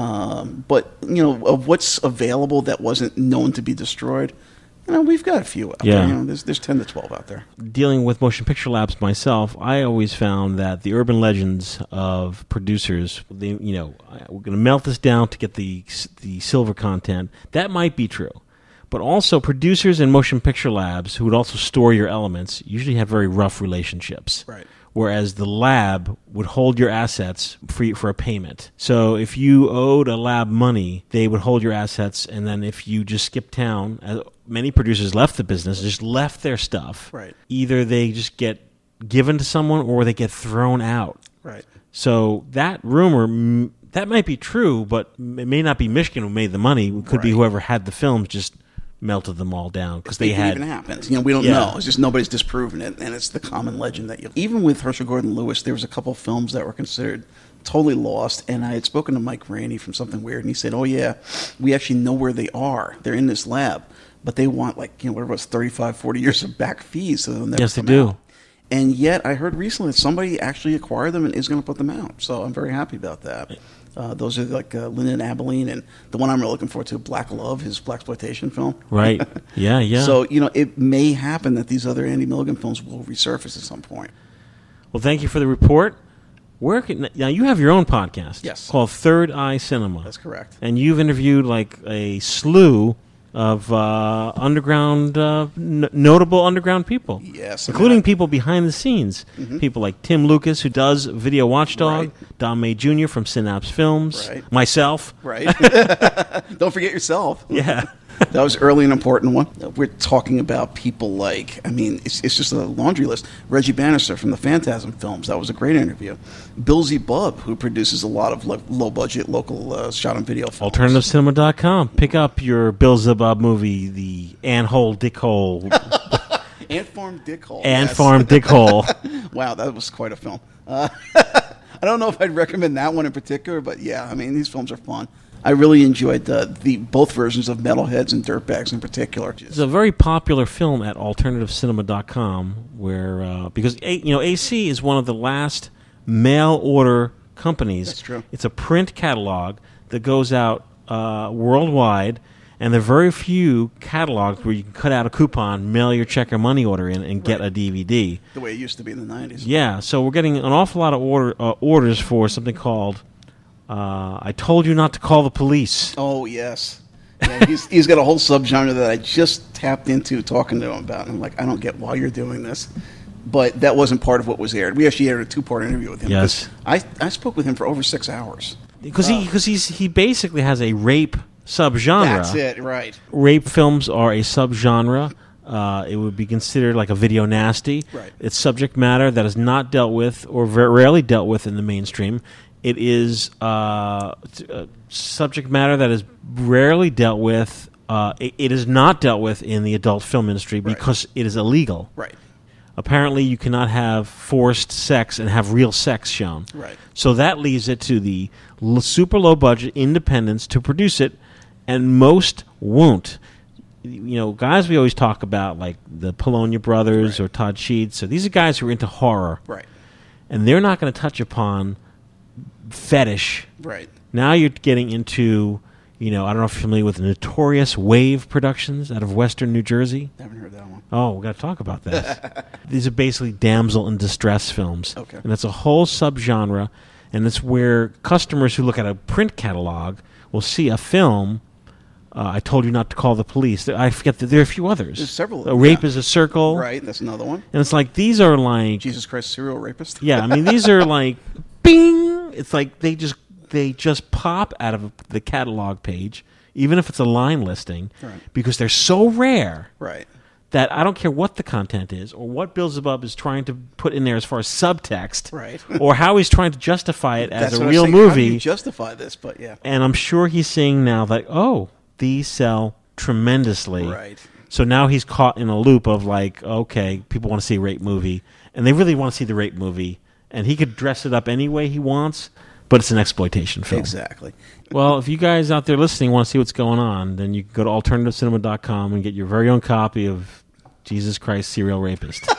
Um, but, you know, of what's available that wasn't known to be destroyed, you know, we've got a few out Yeah. there. You know, there's, there's ten to twelve out there. Dealing with Motion Picture Labs myself, I always found that the urban legends of producers, they, you know, we're going to melt this down to get the the silver content. That might be true. But also producers and Motion Picture Labs, who would also store your elements, usually have very rough relationships. Right. Whereas the lab would hold your assets for, for a payment. So if you owed a lab money, they would hold your assets, and then if you just skip town, as many producers left the business, just left their stuff. Right. Either they just get given to someone or they get thrown out. Right. So that rumor, m- that might be true, but it may not be Michigan who made the money. It could be Right. whoever had the films just melted them all down because they It had. even happens. You know, we don't Yeah. know. It's just nobody's disproven it, and it's the common legend that you. Even with Herschel Gordon Lewis, there was a couple of films that were considered totally lost, and I had spoken to Mike Rainey from Something Weird, and he said, "Oh yeah, we actually know where they are. They're in this lab, but they want like you know whatever it was thirty-five, forty years of back fees, so they'll never Yes, they come do. out." And yet, I heard recently that somebody actually acquired them and is going to put them out. So I'm very happy about that. Uh, those are like uh, Lyndon Abilene and the one I'm really looking forward to, Black Love, his blaxploitation film. Right. Yeah, yeah. So, you know, it may happen that these other Andy Milligan films will resurface at some point. Well, thank you for the report. Where can, now you have your own podcast, Yes. called Third Eye Cinema. That's correct. And you've interviewed like a slew of uh, underground, uh, n- notable underground people. Yes, I mean, including I- people behind the scenes. Mhm. People like Tim Lucas, who does Video Watchdog, Right. Don May Junior from Synapse Films, Right. myself. Right. Don't forget yourself. Yeah. That was early and important one. We're talking about people like, I mean, it's, it's just a laundry list. Reggie Bannister from the Phantasm films. That was a great interview. Bill Z. Bubb, who produces a lot of lo- low-budget, local uh, shot-on-video films. Alternative Cinema dot com. Pick up your Bill Zebub movie, the Ann Hole Dick Hole. Ant Farm Dick Hole. Ant yes. Farm Dick Hole. Wow, that was quite a film. Uh, I don't know if I'd recommend that one in particular, but yeah, I mean, these films are fun. I really enjoyed the, the both versions of Metalheads and Dirtbags in particular. It's a very popular film at Alternative Cinema dot com, where uh, because a, you know A C is one of the last mail order companies. That's true. It's a print catalog that goes out uh, worldwide, and there are very few catalogs where you can cut out a coupon, mail your check or money order in, and get a D V D. The way it used to be in the nineties. Yeah, so we're getting an awful lot of order uh, orders for something called uh, "I Told You Not to Call the Police." Oh, yes. Yeah, he's, he's got a whole subgenre that I just tapped into talking to him about. And I'm like, I don't get why you're doing this. but that wasn't part of what was aired. We actually aired a two-part interview with him. Yes. I I spoke with him for over six hours. Because he because he's he basically has a rape subgenre. That's it, right? Rape films are a subgenre. Uh, it would be considered like a video nasty. Right. It's subject matter that is not dealt with or very rarely dealt with in the mainstream. It is uh, uh, subject matter that is rarely dealt with. Uh, it, it is not dealt with in the adult film industry because right. it is illegal. Right. Apparently, you cannot have forced sex and have real sex shown. Right. So that leaves it to the l- super low budget independents to produce it, and most won't. You know, guys we always talk about, like the Polonia brothers right. or Todd Sheets. So these are guys who are into horror. Right. And they're not going to touch upon fetish. Right. Now you're getting into, you know, I don't know if you're familiar with Notorious Wave Productions out of Western New Jersey. I haven't heard that one. Oh, we got to talk about this. These are basically damsel in distress films. Okay. And it's a whole subgenre, and it's where customers who look at a print catalog will see a film. Uh, I told you not to call the police. I forget that there are a few others. There's several. A Rape yeah. is a Circle. Right, that's another one. And it's like, these are like... Jesus Christ, serial rapist. Yeah, I mean, these are like, bing! It's like they just they just pop out of the catalog page, even if it's a line listing, right. because they're so rare right. that I don't care what the content is or what Beelzebub is trying to put in there as far as subtext, right. or how he's trying to justify it as that's a what real I'm saying. movie. How do you justify this? But yeah. And I'm sure he's seeing now that, oh, these sell tremendously. Right. So now he's caught in a loop of like, okay, people want to see a rape movie, and they really want to see the rape movie, and he could dress it up any way he wants, but it's an exploitation film. Exactly. Well, if you guys out there listening want to see what's going on, then you can go to alternative cinema dot com and get your very own copy of Jesus Christ, Serial Rapist.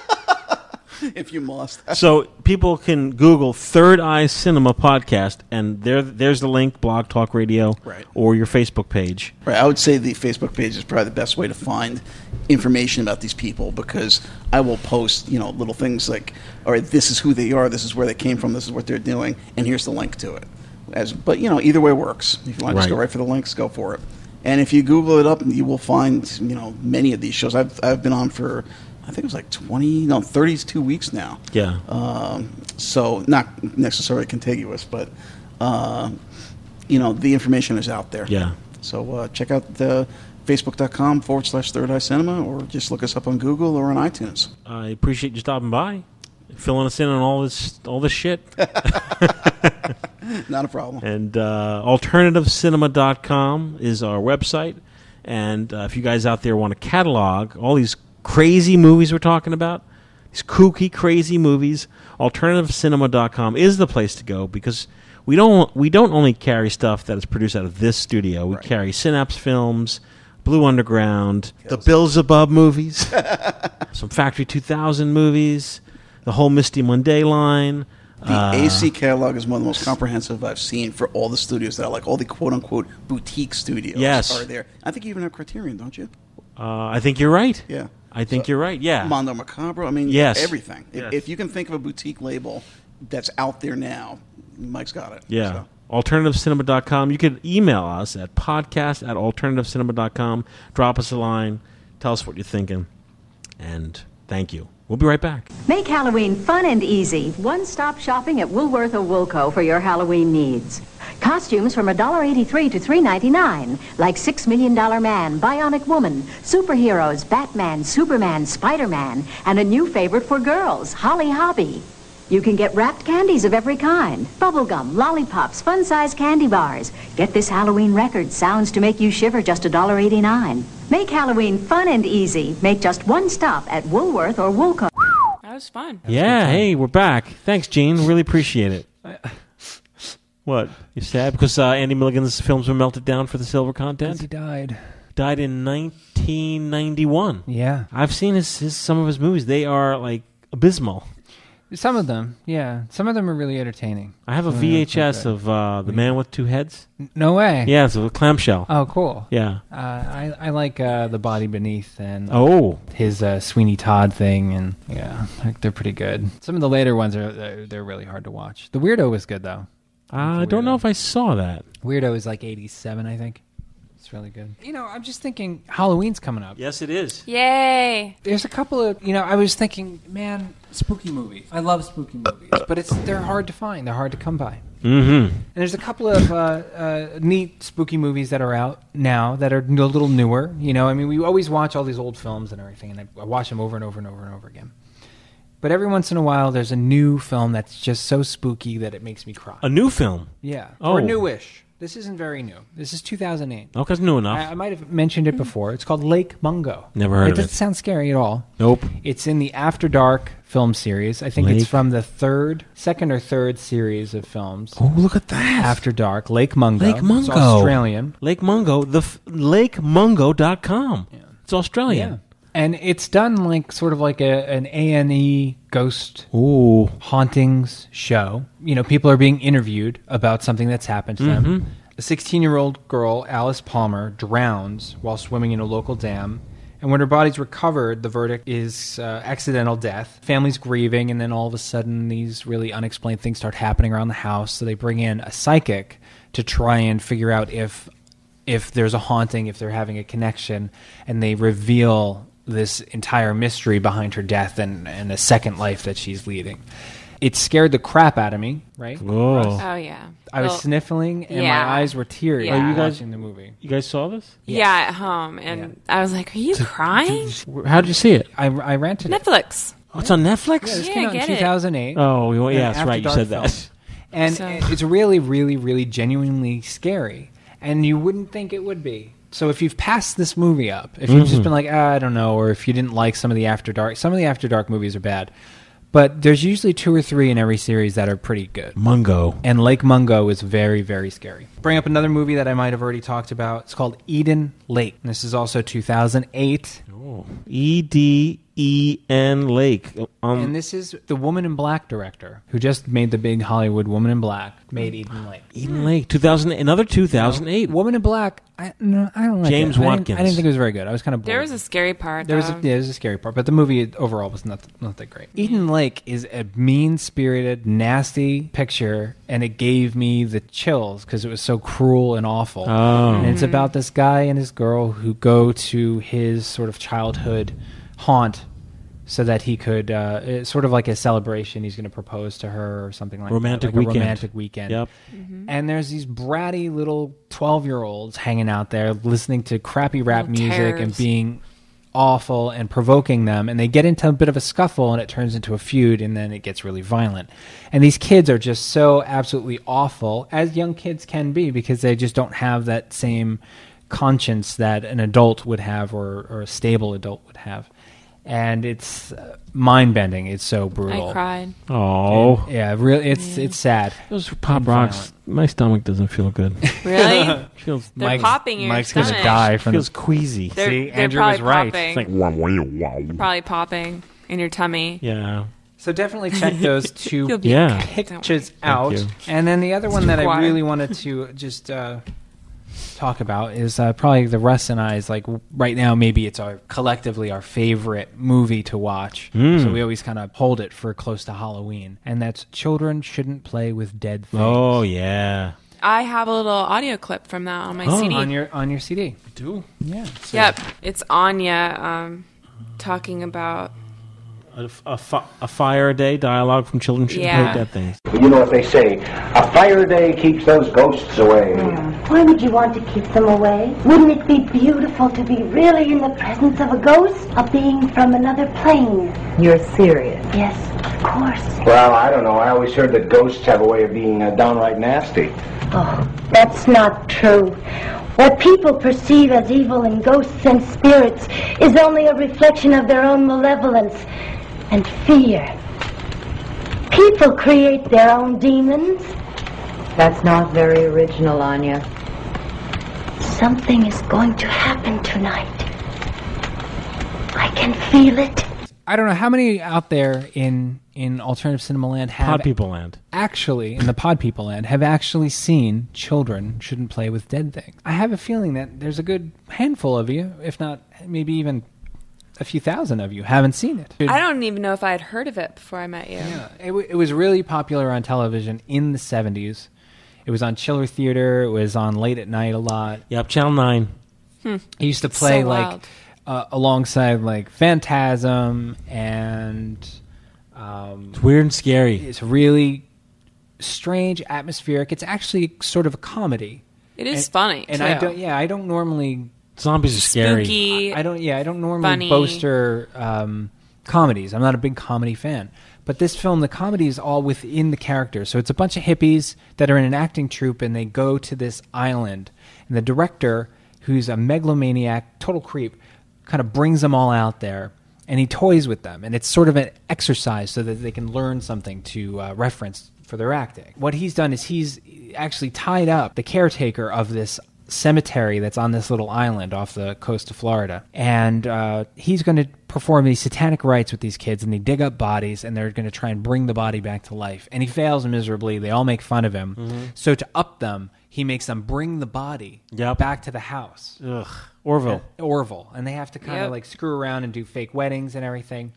If you must. So people can Google Third Eye Cinema Podcast, and there, there's the link, Blog Talk Radio, right. or your Facebook page. Right. I would say the Facebook page is probably the best way to find information about these people, because I will post, you know, little things like, all right, this is who they are, this is where they came from, this is what they're doing, and here's the link to it. As, but, you know, either way works. If you want to Right. just go right for the links, go for it. And if you Google it up, you will find, you know, many of these shows. I've I've been on for, I think it was like twenty, no, thirty-two weeks now. Yeah. Um, so not necessarily contiguous, but, uh, you know, the information is out there. Yeah. So uh, check out the facebook.com forward slash Third Eye Cinema, or just look us up on Google or on iTunes. I appreciate you stopping by, filling us in on all this all this shit. Not a problem. And uh, alternative cinema dot com is our website. And uh, if you guys out there want to catalog all these crazy movies we're talking about, these kooky, crazy movies, alternative cinema dot com is the place to go, because we don't we don't only carry stuff that is produced out of this studio. We Right. carry Synapse Films, Blue Underground, the Beelzebub movies, some Factory two thousand movies, the whole Misty Monday line. The uh, A C catalog is one of the most comprehensive I've seen for all the studios that I like. All the quote-unquote boutique studios Yes. are there. I think you even have Criterion, don't you? Uh, I think you're right. Yeah. I think So, you're right. Yeah. Mondo Macabro. I mean, Yes. everything. If- Yes. If you can think of a boutique label that's out there now, Mike's got it. Yeah. So. alternative cinema dot com. You can email us at podcast at alternative cinema dot com. Drop us a line. Tell us what you're thinking. And thank you. We'll be right back. Make Halloween fun and easy. One-stop shopping at Woolworth or Woolco for your Halloween needs. Costumes from one dollar eighty-three to three ninety-nine, like Six Million Dollar Man, Bionic Woman, superheroes, Batman, Superman, Spider-Man, and a new favorite for girls, Holly Hobby. You can get wrapped candies of every kind, bubblegum, lollipops, fun-size candy bars. Get this Halloween record, Sounds to Make You Shiver, just one dollar eighty-nine. Make Halloween fun and easy. Make just one stop at Woolworth or Woolco. That was fun. Yeah, hey, we're back. Thanks, Gene. Really appreciate it. What? You sad because uh, Andy Milligan's films were melted down for the silver content? He died. Died in nineteen ninety-one. Yeah. I've seen his, his some of his movies. They are like abysmal. Some of them, yeah. Some of them are really entertaining. I have a Some V them are H S good. of uh, The Man with Two Heads. No way. Yeah, it's a clamshell. Oh, cool. Yeah. Uh, I I like uh, The Body Beneath and Oh. his uh, Sweeney Todd thing, and yeah, like, they're pretty good. Some of the later ones are they're, they're really hard to watch. The Weirdo was good though. Uh, I don't know if I saw that. Weirdo is like eighty-seven, I think. It's really good. You know, I'm just thinking Halloween's coming up. Yes, it is. Yay! There's a couple of, you know, I was thinking, man, spooky movies. I love spooky movies, but it's they're hard to find. They're hard to come by. Mm-hmm. And there's a couple of uh, uh, neat spooky movies that are out now that are a little newer. You know, I mean, we always watch all these old films and everything, and I, I watch them over and over and over and over again. But every once in a while, there's a new film that's just so spooky that it makes me cry. A new film? Yeah. Oh. Or newish. This isn't very new. This is two thousand eight. Okay, it's new enough. I, I might have mentioned it before. It's called Lake Mungo. Never heard it of it. It doesn't sound scary at all. Nope. It's in the After Dark film series. I think Lake. it's from the third, second or third series of films. Oh, look at that. After Dark, Lake Mungo. Lake Mungo. It's Australian. Lake Mungo, the f- lake mungo dot com. Yeah. It's Australian. Yeah. And it's done like sort of like a, an A and E ghost Ooh. hauntings show. You know, people are being interviewed about something that's happened to Mhm. them. A sixteen-year-old girl, Alice Palmer, drowns while swimming in a local dam. And when her body's recovered, the verdict is uh, accidental death. Family's grieving, and then all of a sudden, these really unexplained things start happening around the house. So they bring in a psychic to try and figure out if if there's a haunting, if they're having a connection, and they reveal this entire mystery behind her death and, and a second life that she's leading. It scared the crap out of me, right? Oh, Oh, yeah. I was Well, sniffling, and yeah. my eyes were teary Yeah. Oh, you guys- watching the movie. You guys saw this? Yeah, at home. And I was like, are you crying? How did you see it? I, I rented it. Netflix. Oh, it's on Netflix? Yeah, this Yeah, came out in get it. two thousand eight. Oh, you- An yeah, that's After right. You Dark said film. that. And So- it's really, really, really genuinely scary. And you wouldn't think it would be. So if you've passed this movie up, if you've just Mhm. been like, ah, I don't know, or if you didn't like some of the After Dark, some of the After Dark movies are bad. But there's usually two or three in every series that are pretty good. Mungo. And Lake Mungo is very, very scary. Bring up another movie that I might have already talked about. It's called Eden Lake. And this is also two thousand eight. Oh. E D E N Lake. Um, And this is the Woman in Black director who just made the big Hollywood Woman in Black, made Eden Lake. Eden Lake. two thousand, another two thousand eight. Woman in Black, I, no, I don't like James it. I didn't- Watkins. I didn't think it was very good. I was kind of bored. There was a scary part, There was a, though. yeah, there was a scary part, but the movie overall was not not that great. Eden Lake is a mean-spirited, nasty picture, and it gave me the chills because it was so cruel and awful. Oh. And it's about this guy and his girl who go to his sort of childhood haunt so that he could, uh, it's sort of like a celebration. He's going to propose to her or something like Romantic that. Like weekend. a romantic weekend. Yep. And there's these bratty little twelve-year-olds hanging out there listening to crappy rap Little music and terrors. being awful and provoking them. And they get into a bit of a scuffle, and it turns into a feud, and then it gets really violent. And these kids are just so absolutely awful, as young kids can be, because they just don't have that same conscience that an adult would have or, or a stable adult would have. And it's uh, mind-bending. It's so brutal. I cried. Oh. And, yeah, really, it's it's sad. Those Pop And Rocks. violent. My stomach doesn't feel good. Really? feels They're Mike's- popping your Mike's stomach. gonna die from feels the, queasy. They're, See, they're Andrew probably was right. popping. It's like, Wow, wow, wow. They're probably popping in your tummy. yeah. So definitely check those two You'll be Yeah. okay. pictures Thank out. you. And then the other one too that I quiet. really wanted to just uh, talk about is uh, probably the Russ and I's, like w- right now, maybe it's our collectively our favorite movie to watch. Mm. So we always kind of hold it for close to Halloween. And that's Children Shouldn't Play with Dead Things. Oh, yeah. I have a little audio clip from that on my Oh. C D. On your, on your C D. Do? Yeah. So- Yep, it's Anya um, talking about. A, a, fi- a fire a day dialogue from Children Shouldn't Yeah. Play Dead Things. You know what they say, a fire day keeps those ghosts away. Why would you want to keep them away? Wouldn't it be beautiful to be really in the presence of a ghost? A being from another plane? You're serious. Yes, of course. Well, I don't know. I always heard that ghosts have a way of being uh, downright nasty. Oh, that's not true. What people perceive as evil in ghosts and spirits is only a reflection of their own malevolence and fear. People create their own demons. That's not very original, Anya. Something is going to happen tonight. I can feel it. I don't know how many out there in in alternative cinema land have Pod People Land. actually in the Pod People land have actually seen Children Shouldn't Play with Dead Things. I have a feeling that there's a good handful of you, if not maybe even a few thousand of you, haven't seen it. I don't even know if I had heard of it before I met you. Yeah, it, w- it was really popular on television in the seventies. It was on Chiller Theater. It was on late at night a lot. Yep, Channel nine. Hmm. He used to play So like wild. uh, alongside like Phantasm and. Um, It's weird and scary. It's really strange, atmospheric. It's actually sort of a comedy. It is And- funny, and too. I don't. Yeah, I don't normally. Zombies are scary. Spooky, I don't. Yeah, I don't normally funny. bolster um, comedies. I'm not a big comedy fan. But this film, the comedy is all within the character. So it's a bunch of hippies that are in an acting troupe, and they go to this island. And the director, who's a megalomaniac, total creep, kind of brings them all out there, and he toys with them. And it's sort of an exercise so that they can learn something to uh, reference for their acting. What he's done is he's actually tied up the caretaker of this cemetery that's on this little island off the coast of Florida. And uh, he's going to perform these satanic rites with these kids, and they dig up bodies, and they're going to try and bring the body back to life. And he fails miserably. They all make fun of him. Mhm. So to up them, he makes them bring the body Yep. back to the house. Ugh. Orville. Uh, Orville. And they have to kind of Yep. like screw around and do fake weddings and everything.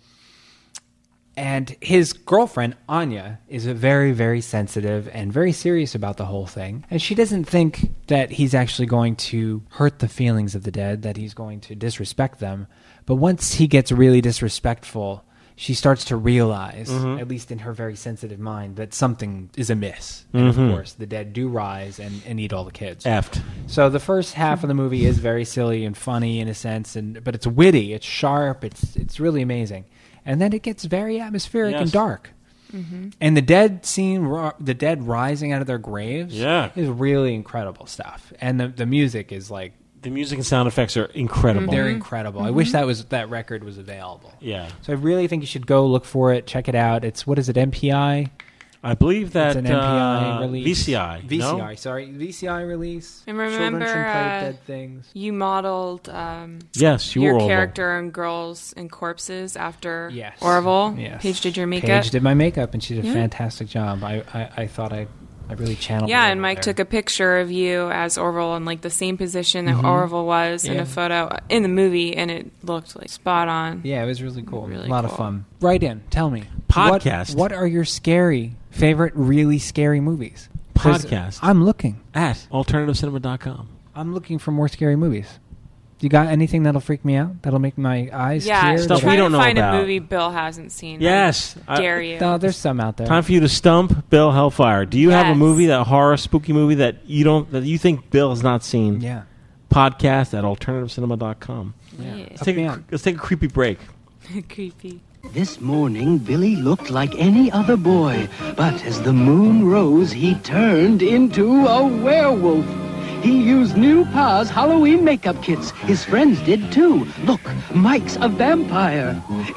And his girlfriend, Anya, is a very, very sensitive and very serious about the whole thing. And she doesn't think that he's actually going to hurt the feelings of the dead, that he's going to disrespect them. But once he gets really disrespectful, she starts to realize, Mhm. at least in her very sensitive mind, that something is amiss. And Mhm. of course, the dead do rise and, and eat all the kids. Effed. So the first half of the movie is very silly and funny in a sense, and but it's witty, it's sharp, it's it's really amazing. And then it gets very atmospheric and Yes. dark. Mm-hmm. And the dead scene, ro- the dead rising out of their graves, Yeah. is really incredible stuff. And the the music is like The music and sound effects are incredible. they're incredible. I wish that was that record was available. Yeah. So I really think you should go look for it, check it out. It's what is it, M P I? I believe that It's an M P I uh, release. V C I. V C I, no? sorry, V C I release. And Children remember, shouldn't play with uh, dead things. you modeled um, Yes, you your were Orville. character in Girls and Corpses after Yes. Orville. Yes. Paige did your makeup. Paige did my makeup, and she did a Yeah. fantastic job. I, I, I thought I, I really channeled. Yeah, her and over Mike there. took a picture of you as Orville in like the same position that Mhm. Orville was in Yeah. a photo in the movie, and it looked like spot on. Yeah, it was really cool. Really a lot of cool. fun. Write in. Tell me. Podcast. What, what are your scary favorite, really scary movies? 'Cause Podcast. I'm looking. At alternative cinema dot com. I'm looking for more scary movies. You got anything that'll freak me out? That'll make my eyes Yeah, tear? Stuff try we to don't know find about. a movie Bill hasn't seen. Yes. I dare I- you. No, there's some out there. Time for you to stump Bill Hellfire. Do you have a Yes. movie, that horror, spooky movie that you don't that you think Bill has not seen? Yeah. Podcast at alternative cinema dot com. Yeah. Let's take, a, let's take a creepy break. Creepy. This morning, Billy looked like any other boy, but as the moon rose, he turned into a werewolf. He used new Pa's Halloween makeup kits. His friends did too. Look, Mike's a vampire.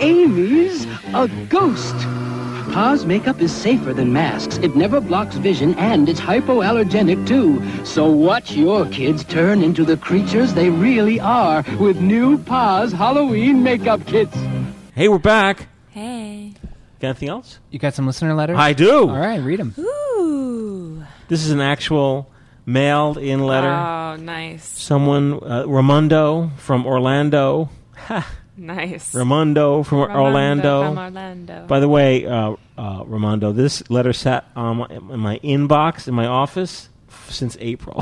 Amy's a ghost. Pa's makeup is safer than masks. It never blocks vision, and it's hypoallergenic too. So watch your kids turn into the creatures they really are with new Pa's Halloween makeup kits. Hey, we're back. Hey. Got anything else? You got some listener letters? I do. All right, read them. Ooh. This is an actual mailed-in letter. Oh, nice. Someone, uh, Ramundo from Orlando. Ha. Nice. Ramundo from Ramundo Orlando. from Orlando. By the way, uh, uh, Ramundo, this letter sat on my, in my inbox in my office f- since April.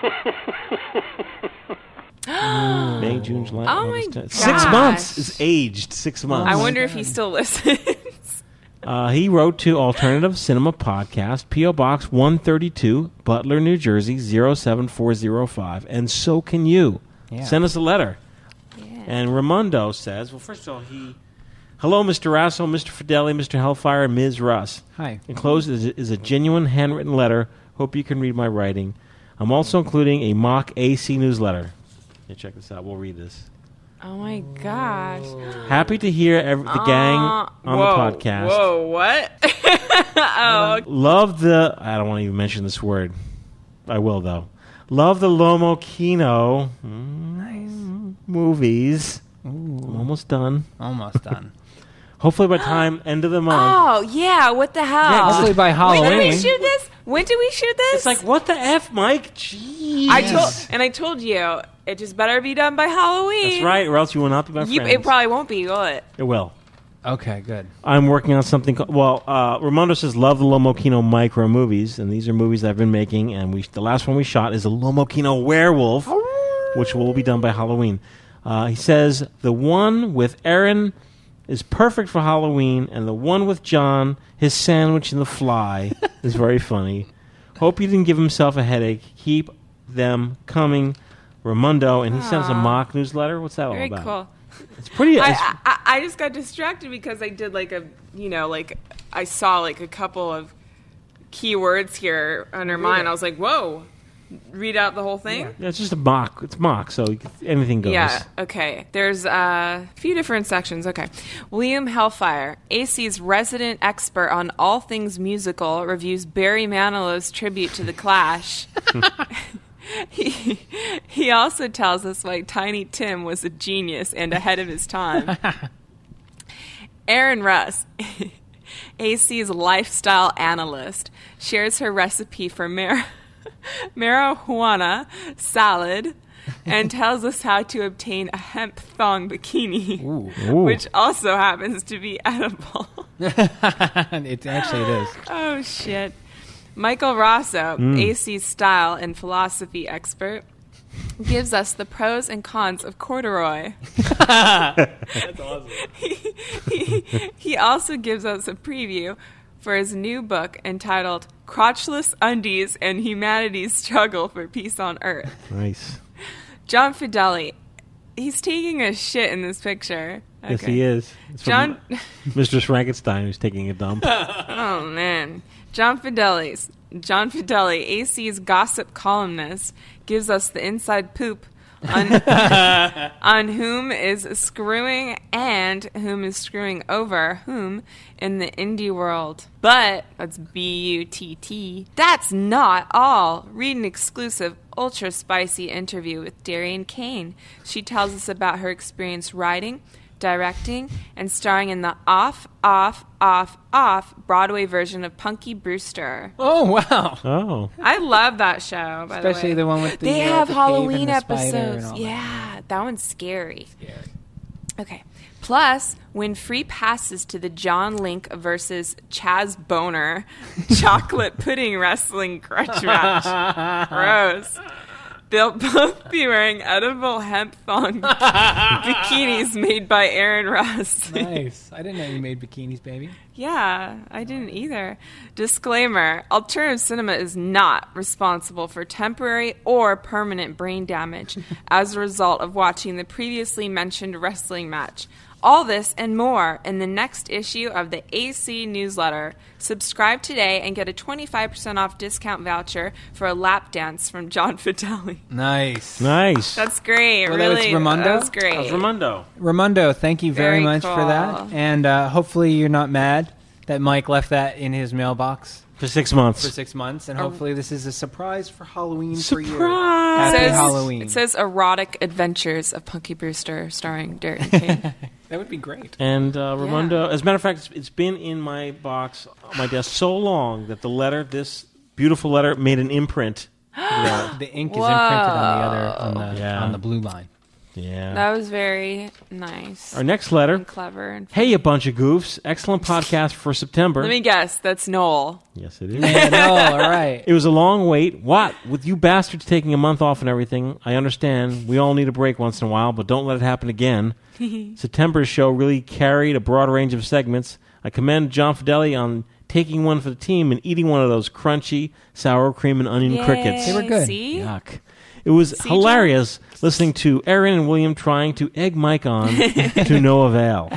May, June, July. Oh my August, gosh. Six months. It's aged six months. I wonder if he still listens. Uh, he wrote to Alternative Cinema Podcast, P O. Box one thirty-two, Butler, New Jersey, zero seven four zero five. And so can you. Yeah. Send us a letter. And Ramundo says, well, first of all, he... Hello, Mister Rasso, Mister Fideli, Mister Hellfire, and Miz Russ. Hi. Enclosed is, is a genuine handwritten letter. Hope you can read my writing. I'm also including a mock A C newsletter. Yeah, check this out. We'll read this. Oh my gosh. Happy to hear ev- the gang Uh, on whoa, the podcast. Whoa, what? oh, Love the... I don't want to even mention this word. I will, though. Love the Lomo Kino mm, movies. I'm almost done. Almost done. Hopefully by time end of the month. oh, yeah, what the hell? Yeah, Hopefully by When did we Halloween. shoot this? When did we shoot this? It's like, what the F, Mike? Jeez. I told, and I told you, it just better be done by Halloween. That's right, or else you will not be my You, friends. it probably won't be, will it? It will. Okay, good. I'm working on something called, well, uh, Ramondo says, love the Lomokino micro movies, and these are movies I've been making, and we the last one we shot is a Lomokino werewolf, which will be done by Halloween. Uh, he says, the one with Aaron is perfect for Halloween, and the one with John, his sandwich and the fly, is very funny. Hope he didn't give himself a headache. Keep them coming, Ramondo. And he sends a Aw. mock newsletter. What's that all Very about? cool. It's pretty... I, it's- I, I just got distracted because I did like a, you know, like I saw like a couple of keywords here under mine. I was like, whoa, read out the whole thing? Yeah, it's just a mock. It's mock, so you can, anything goes. Yeah, okay. There's uh, a few different sections. Okay. William Hellfire, A C's resident expert on all things musical, reviews Barry Manilow's tribute to The Clash. he, he also tells us why Tiny Tim was a genius and ahead of his time. Aaron Russ, A C's lifestyle analyst, shares her recipe for mar- marijuana salad and tells us how to obtain a hemp thong bikini, Ooh. which also happens to be edible. it actually it is. Oh, shit. Michael Rosso, Mm. A C's style and philosophy expert, gives us the pros and cons of corduroy. That's awesome. he, he, he also gives us a preview for his new book entitled Crotchless Undies and Humanity's Struggle for Peace on Earth. Nice. John Fideli. He's taking a shit in this picture. Yes, Okay. he is. It's from John. Mister Frankenstein, who's taking a dump. Oh, man. John Fideli's John Fideli, A C's gossip columnist, gives us the inside poop on, on whom is screwing and whom is screwing over whom in the indie world. But, that's B U T T, that's not all. Read an exclusive, ultra spicy interview with Darian Kane. She tells us about her experience writing, directing, and starring in the off, off, off, off Broadway version of Punky Brewster. Oh, wow. Oh. I love that show, by Especially the way. the one with the, They uh, have the cave and Halloween the spider and episodes. all that. Yeah, that one's scary. Okay. Plus, win free passes to the John Link versus Chaz Boner chocolate pudding wrestling grudge match. Gross. They'll both be wearing edible hemp thong bikinis made by Aaron Ross. Nice. I didn't know you made bikinis, baby. Yeah, I didn't either. Disclaimer, alternative cinema is not responsible for temporary or permanent brain damage as a result of watching the previously mentioned wrestling match. All this and more in the next issue of the A C newsletter. Subscribe today and get a twenty-five percent off discount voucher for a lap dance from John Fideli. Nice. Nice. That's great. Well, that really, was Ramondo? that was great. That was Ramondo. Ramondo, thank you very, Very much for that. cool. And uh, hopefully you're not mad that Mike left that in his mailbox. For six months. For six months. And Oh. hopefully this is a surprise for Halloween for you. It Happy says, Halloween. It says Erotic Adventures of Punky Brewster starring Darian Kane. That would be great. And uh, Ramondo, as a matter of fact, it's, it's been in my box, on my desk, so long that the letter, this beautiful letter, made an imprint. Yeah. The ink is imprinted on the other on the Yeah. on the blue line. Yeah. That was very nice. Our next letter. And clever. And Hey, you bunch of goofs. Excellent podcast for September. Let me guess. That's Noel. Yes, it is. Yeah, no, all right. It was a long wait. What? With you bastards taking a month off and everything, I understand. We all need a break once in a while, but don't let it happen again. September's show really carried a broad range of segments. I commend John Fideli on taking one for the team and eating one of those crunchy sour cream and onion Yay. crickets. They were good. See? Yuck. It was See, hilarious listening to Aaron and William trying to egg Mike on to no avail.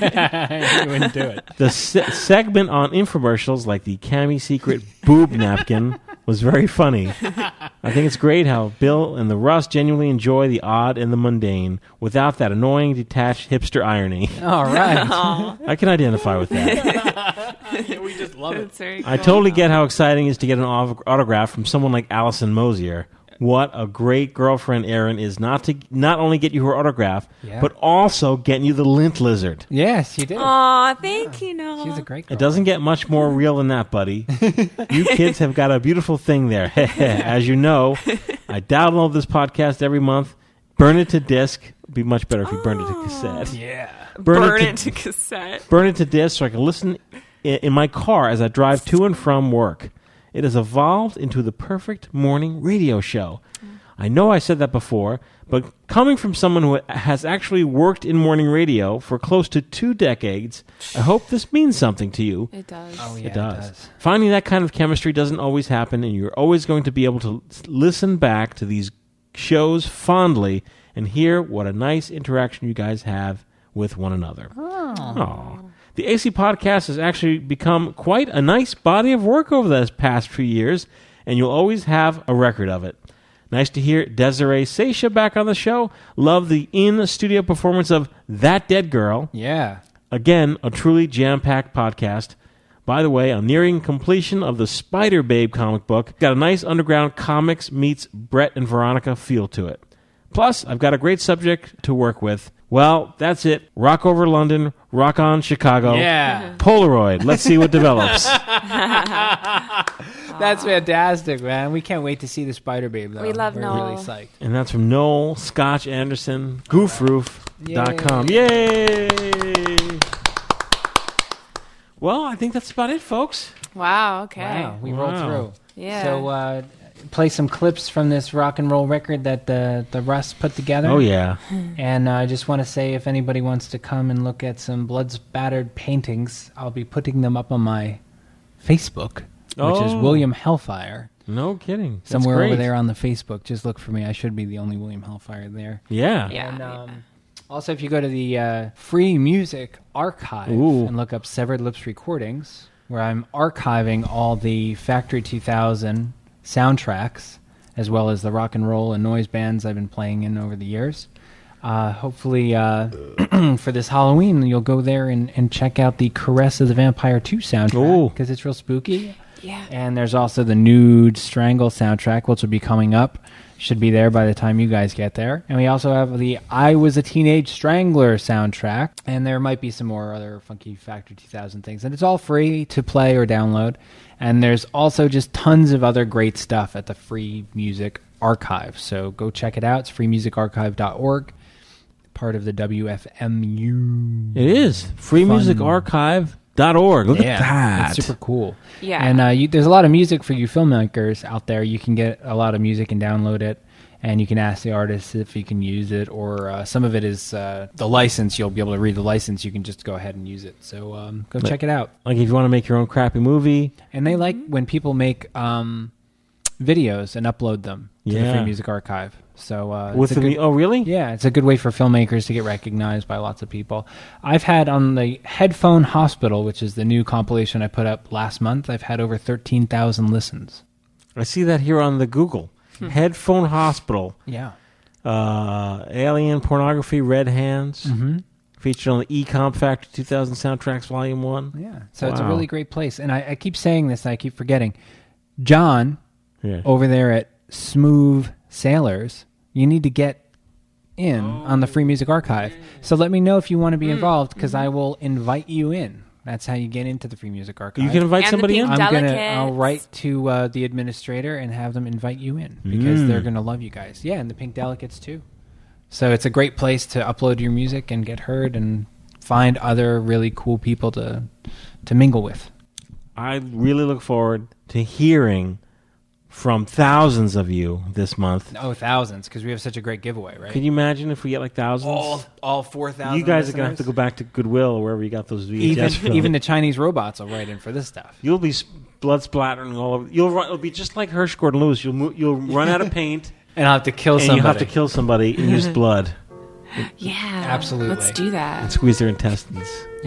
You wouldn't do it. The se- segment on infomercials like the Cami Secret boob napkin was very funny. I think it's great how Bill and the Russ genuinely enjoy the odd and the mundane without that annoying, detached hipster irony. All right. I can identify with that. We just love That's very I cool. totally get how exciting it is to get an au- autograph from someone like Allison Mosier. What a great girlfriend Erin is, not to not only get you her autograph, Yeah. but also getting you the lint lizard. Yes, you did. Aw, thank you, Noel. She's a great girl. It doesn't get much more real than that, buddy. You kids have got a beautiful thing there. As you know, I download this podcast every month. Burn It to Disc. It'd be much better if you burned it to cassette. Yeah. Burn, Burn it, it to, to cassette. Burn it to disc so I can listen in, in my car as I drive to and from work. It has evolved into the perfect morning radio show. I know I said that before, but coming from someone who has actually worked in morning radio for close to two decades, I hope this means something to you. It does. Oh, yeah, it does. it does. Finding that kind of chemistry doesn't always happen, and you're always going to be able to listen back to these shows fondly and hear what a nice interaction you guys have with one another. Oh. Aw. The A C Podcast has actually become quite a nice body of work over the past few years, and you'll always have a record of it. Nice to hear Desiree Seisha back on the show. Love the in-studio performance of That Dead Girl. Yeah. Again, a truly jam-packed podcast. By the way, I'm nearing completion of the Spider Babe comic book. Got a nice underground comics meets Brett and Veronica feel to it. Plus, I've got a great subject to work with. Well, that's it. Rock over London, rock on Chicago. Yeah. Polaroid. Let's see what develops. That's fantastic, man. We can't wait to see the Spider Babe, though. We love We're Noel. really psyched. And that's from Noel Scotch Anderson, goof roof dot com. Yay! Well, I think that's about it, folks. Wow, okay. Wow, we rolled Wow. through. Yeah. So, uh, play some clips from this rock and roll record that the, the Russ put together. Oh, yeah. And uh, I just want to say, if anybody wants to come and look at some blood-spattered paintings, I'll be putting them up on my Facebook, which is Oh. William Hellfire. No kidding. That's Somewhere over great. there on the Facebook. Just look for me. I should be the only William Hellfire there. Yeah. Yeah. And um, also, if you go to the uh, Free Music Archive Ooh. and look up Severed Lips Recordings, where I'm archiving all the Factory two thousand soundtracks, as well as the rock and roll and noise bands I've been playing in over the years. Uh, hopefully, uh, for this Halloween, you'll go there and, and check out the Caress of the Vampire two soundtrack, because it's real spooky. Yeah. And there's also the Nude Strangle soundtrack, which will be coming up. Should be there by the time you guys get there. And we also have the I Was a Teenage Strangler soundtrack. And there might be some more other funky Factory two thousand things. And it's all free to play or download. And there's also just tons of other great stuff at the Free Music Archive. So go check it out. It's free music archive dot org. Part of the W F M U. It is. free music archive dot org. Look Yeah, at that. it's super cool. Yeah. And uh, you, there's a lot of music for you filmmakers out there. You can get a lot of music and download it, and you can ask the artist if you can use it, or uh, some of it is uh, the license. You'll be able to read the license. You can just go ahead and use it. So um, go Like- check it out. Like if you want to make your own crappy movie. And they like when people make um, videos and upload them to the Yeah. Free Music Archive. So uh, With it's a the good- mu- oh, really? Yeah, it's a good way for filmmakers to get recognized by lots of people. I've had on the Headphone Hospital, which is the new compilation I put up last month, I've had over thirteen thousand listens. I see that here on the Google. Hmm. Headphone Hospital. Yeah. Uh, Alien Pornography, Red Hands. Mhm. Featured on the E-Comp Factory two thousand Soundtracks Volume one. Yeah. So it's a Wow. really great place. And I, I keep saying this, and I keep forgetting. John, Yeah. over there at Smooth Sailors, you need to get in on the Free Music Archive. So let me know if you want to be involved, because I will invite you in. That's how you get into the Free Music Archive. You can invite And the somebody Pink in? I'm gonna. Delicates. I'll write to uh, the administrator and have them invite you in, because Mm. they're gonna love you guys. Yeah, and the Pink Delicates too. So it's a great place to upload your music and get heard and find other really cool people to to mingle with. I really look forward to hearing from thousands of you this month. Oh, thousands, because we have such a great giveaway, right? Can you imagine if we get like thousands? All, all four thousand. You guys are going to have to go back to Goodwill or wherever you got those V H S Even from. even the Chinese robots will write in for this stuff. You'll be s- blood splattering all over. You'll run, it'll be just like Hirsch Gordon Lewis. You'll mo- you'll run out of paint, and I'll have to kill and somebody. you have to kill somebody and use blood. Yeah. Absolutely. Let's do that. And squeeze their intestines.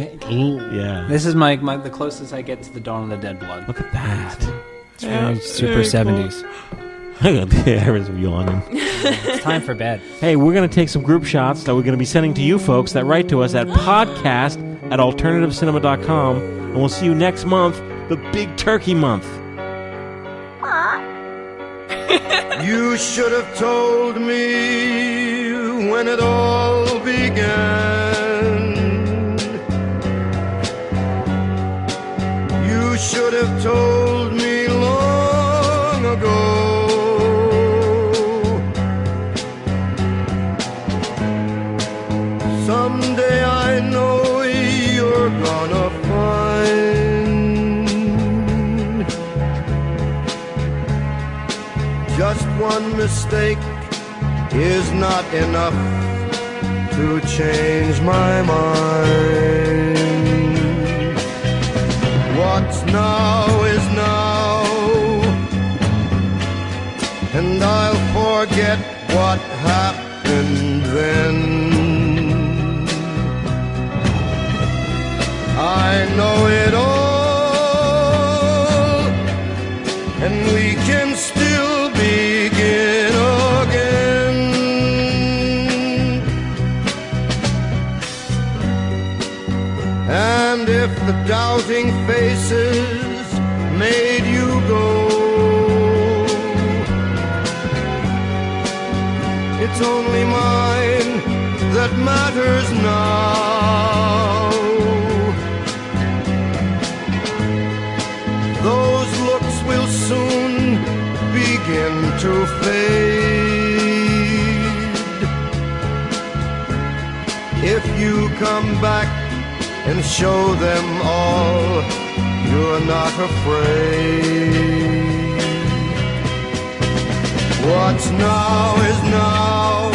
Yeah. This is my, my the closest I get to the Dawn of the Dead blood. Look at that. It's very super seventies. Everyone's yawning. It's time for bed. Hey, we're going to take some group shots that we're going to be sending to you folks that write to us at podcast at alternative cinema dot com. And we'll see you next month, the Big Turkey Month. You should have told me when it all began. You should have told me long ago. Just one mistake is not enough to change my mind. What's now is now, and I'll forget what happened then. I know it all, and we can still begin again. And if the doubting faces made you go, it's only mine that matters now. Those looks will soon begin to fade. If you come back and show them all you're not afraid. What's now is now,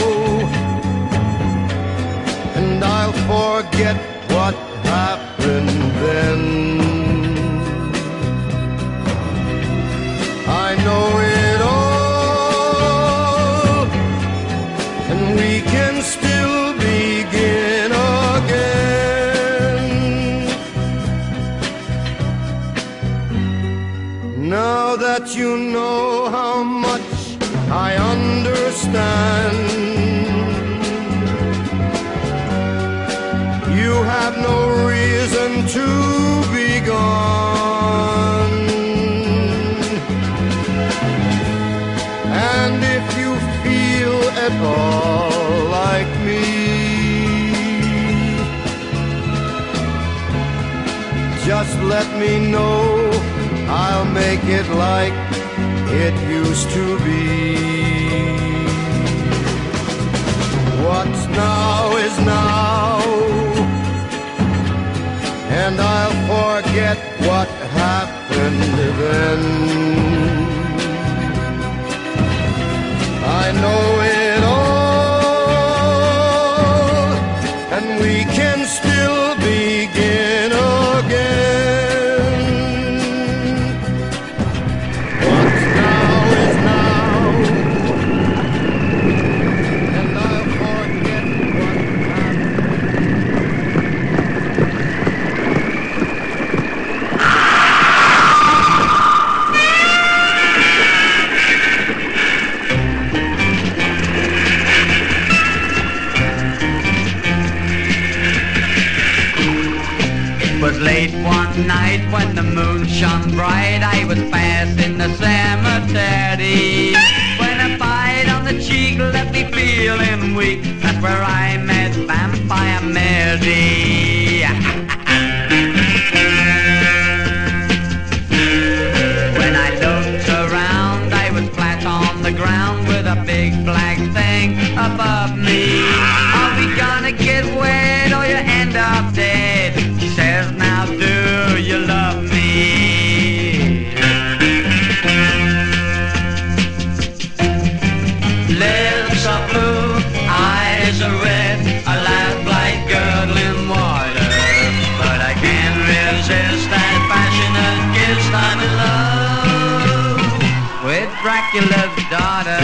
and I'll forget what happened then. I know it all, and we can still begin again. Now that you know how much I understand, you have no reason to be gone. And if you feel at all like me, just let me know. I'll make it like it used to be. What's now is now, and I'll forget what happened then. I know it all, and we can still begin again. What's now is now, and I'll forget what late one night when the moon shone bright, I was passing the cemetery, when a bite on the cheek left me feeling weak. That's where I met Vampire Mary. When I looked around, I was flat on the ground with a big black thing above me. Are we gonna get wet or you end up dead? She says, now do you love me? Lips are blue, eyes are red, a laugh like gurgling water. But I can't resist that passionate kiss. I'm in love with Dracula's daughter.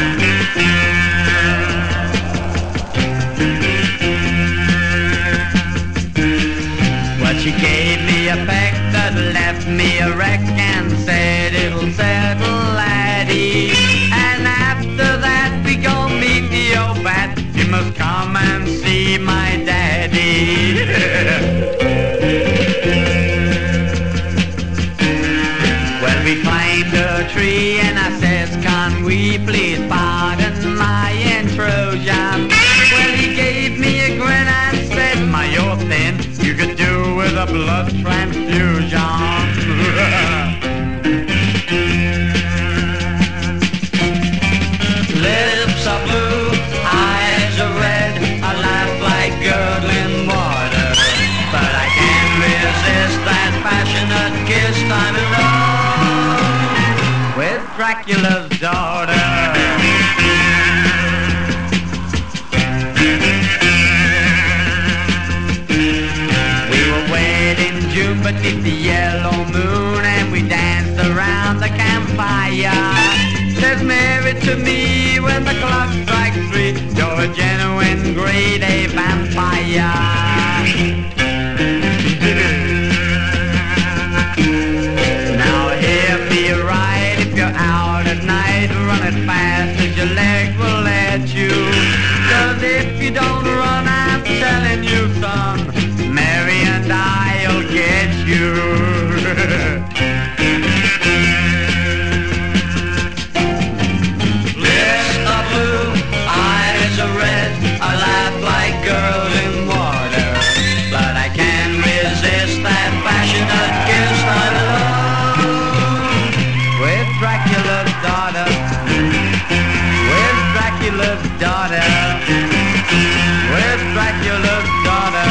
She gave me a peck that left me a wreck and said it'll settle, laddie. And after that we gon' meet the old bat. You must come and see my daddy. Well, we climbed a tree and I says, can we please pardon my intrusion? Well, he gave me a grin and said, my, you're thin. You could do with a blood transfusion. Lips are blue, eyes are red, a laugh like gurgling water. But I can't resist that passionate kiss. I'm in love with Dracula's daughter. Beneath the yellow moon, and we danced around the campfire. Says Mary to me when the clock strikes three, you're a genuine grade A vampire. Now hear me right, if you're out at night, run as fast as your legs will let you. Cause if you don't run, I'm telling you, son, Mary and I'll get you. Lips are blue, eyes are red, I laugh like girls in water, but I can't resist that passionate kiss I love. With Dracula's daughter, with Dracula's daughter, with Dracula's daughter.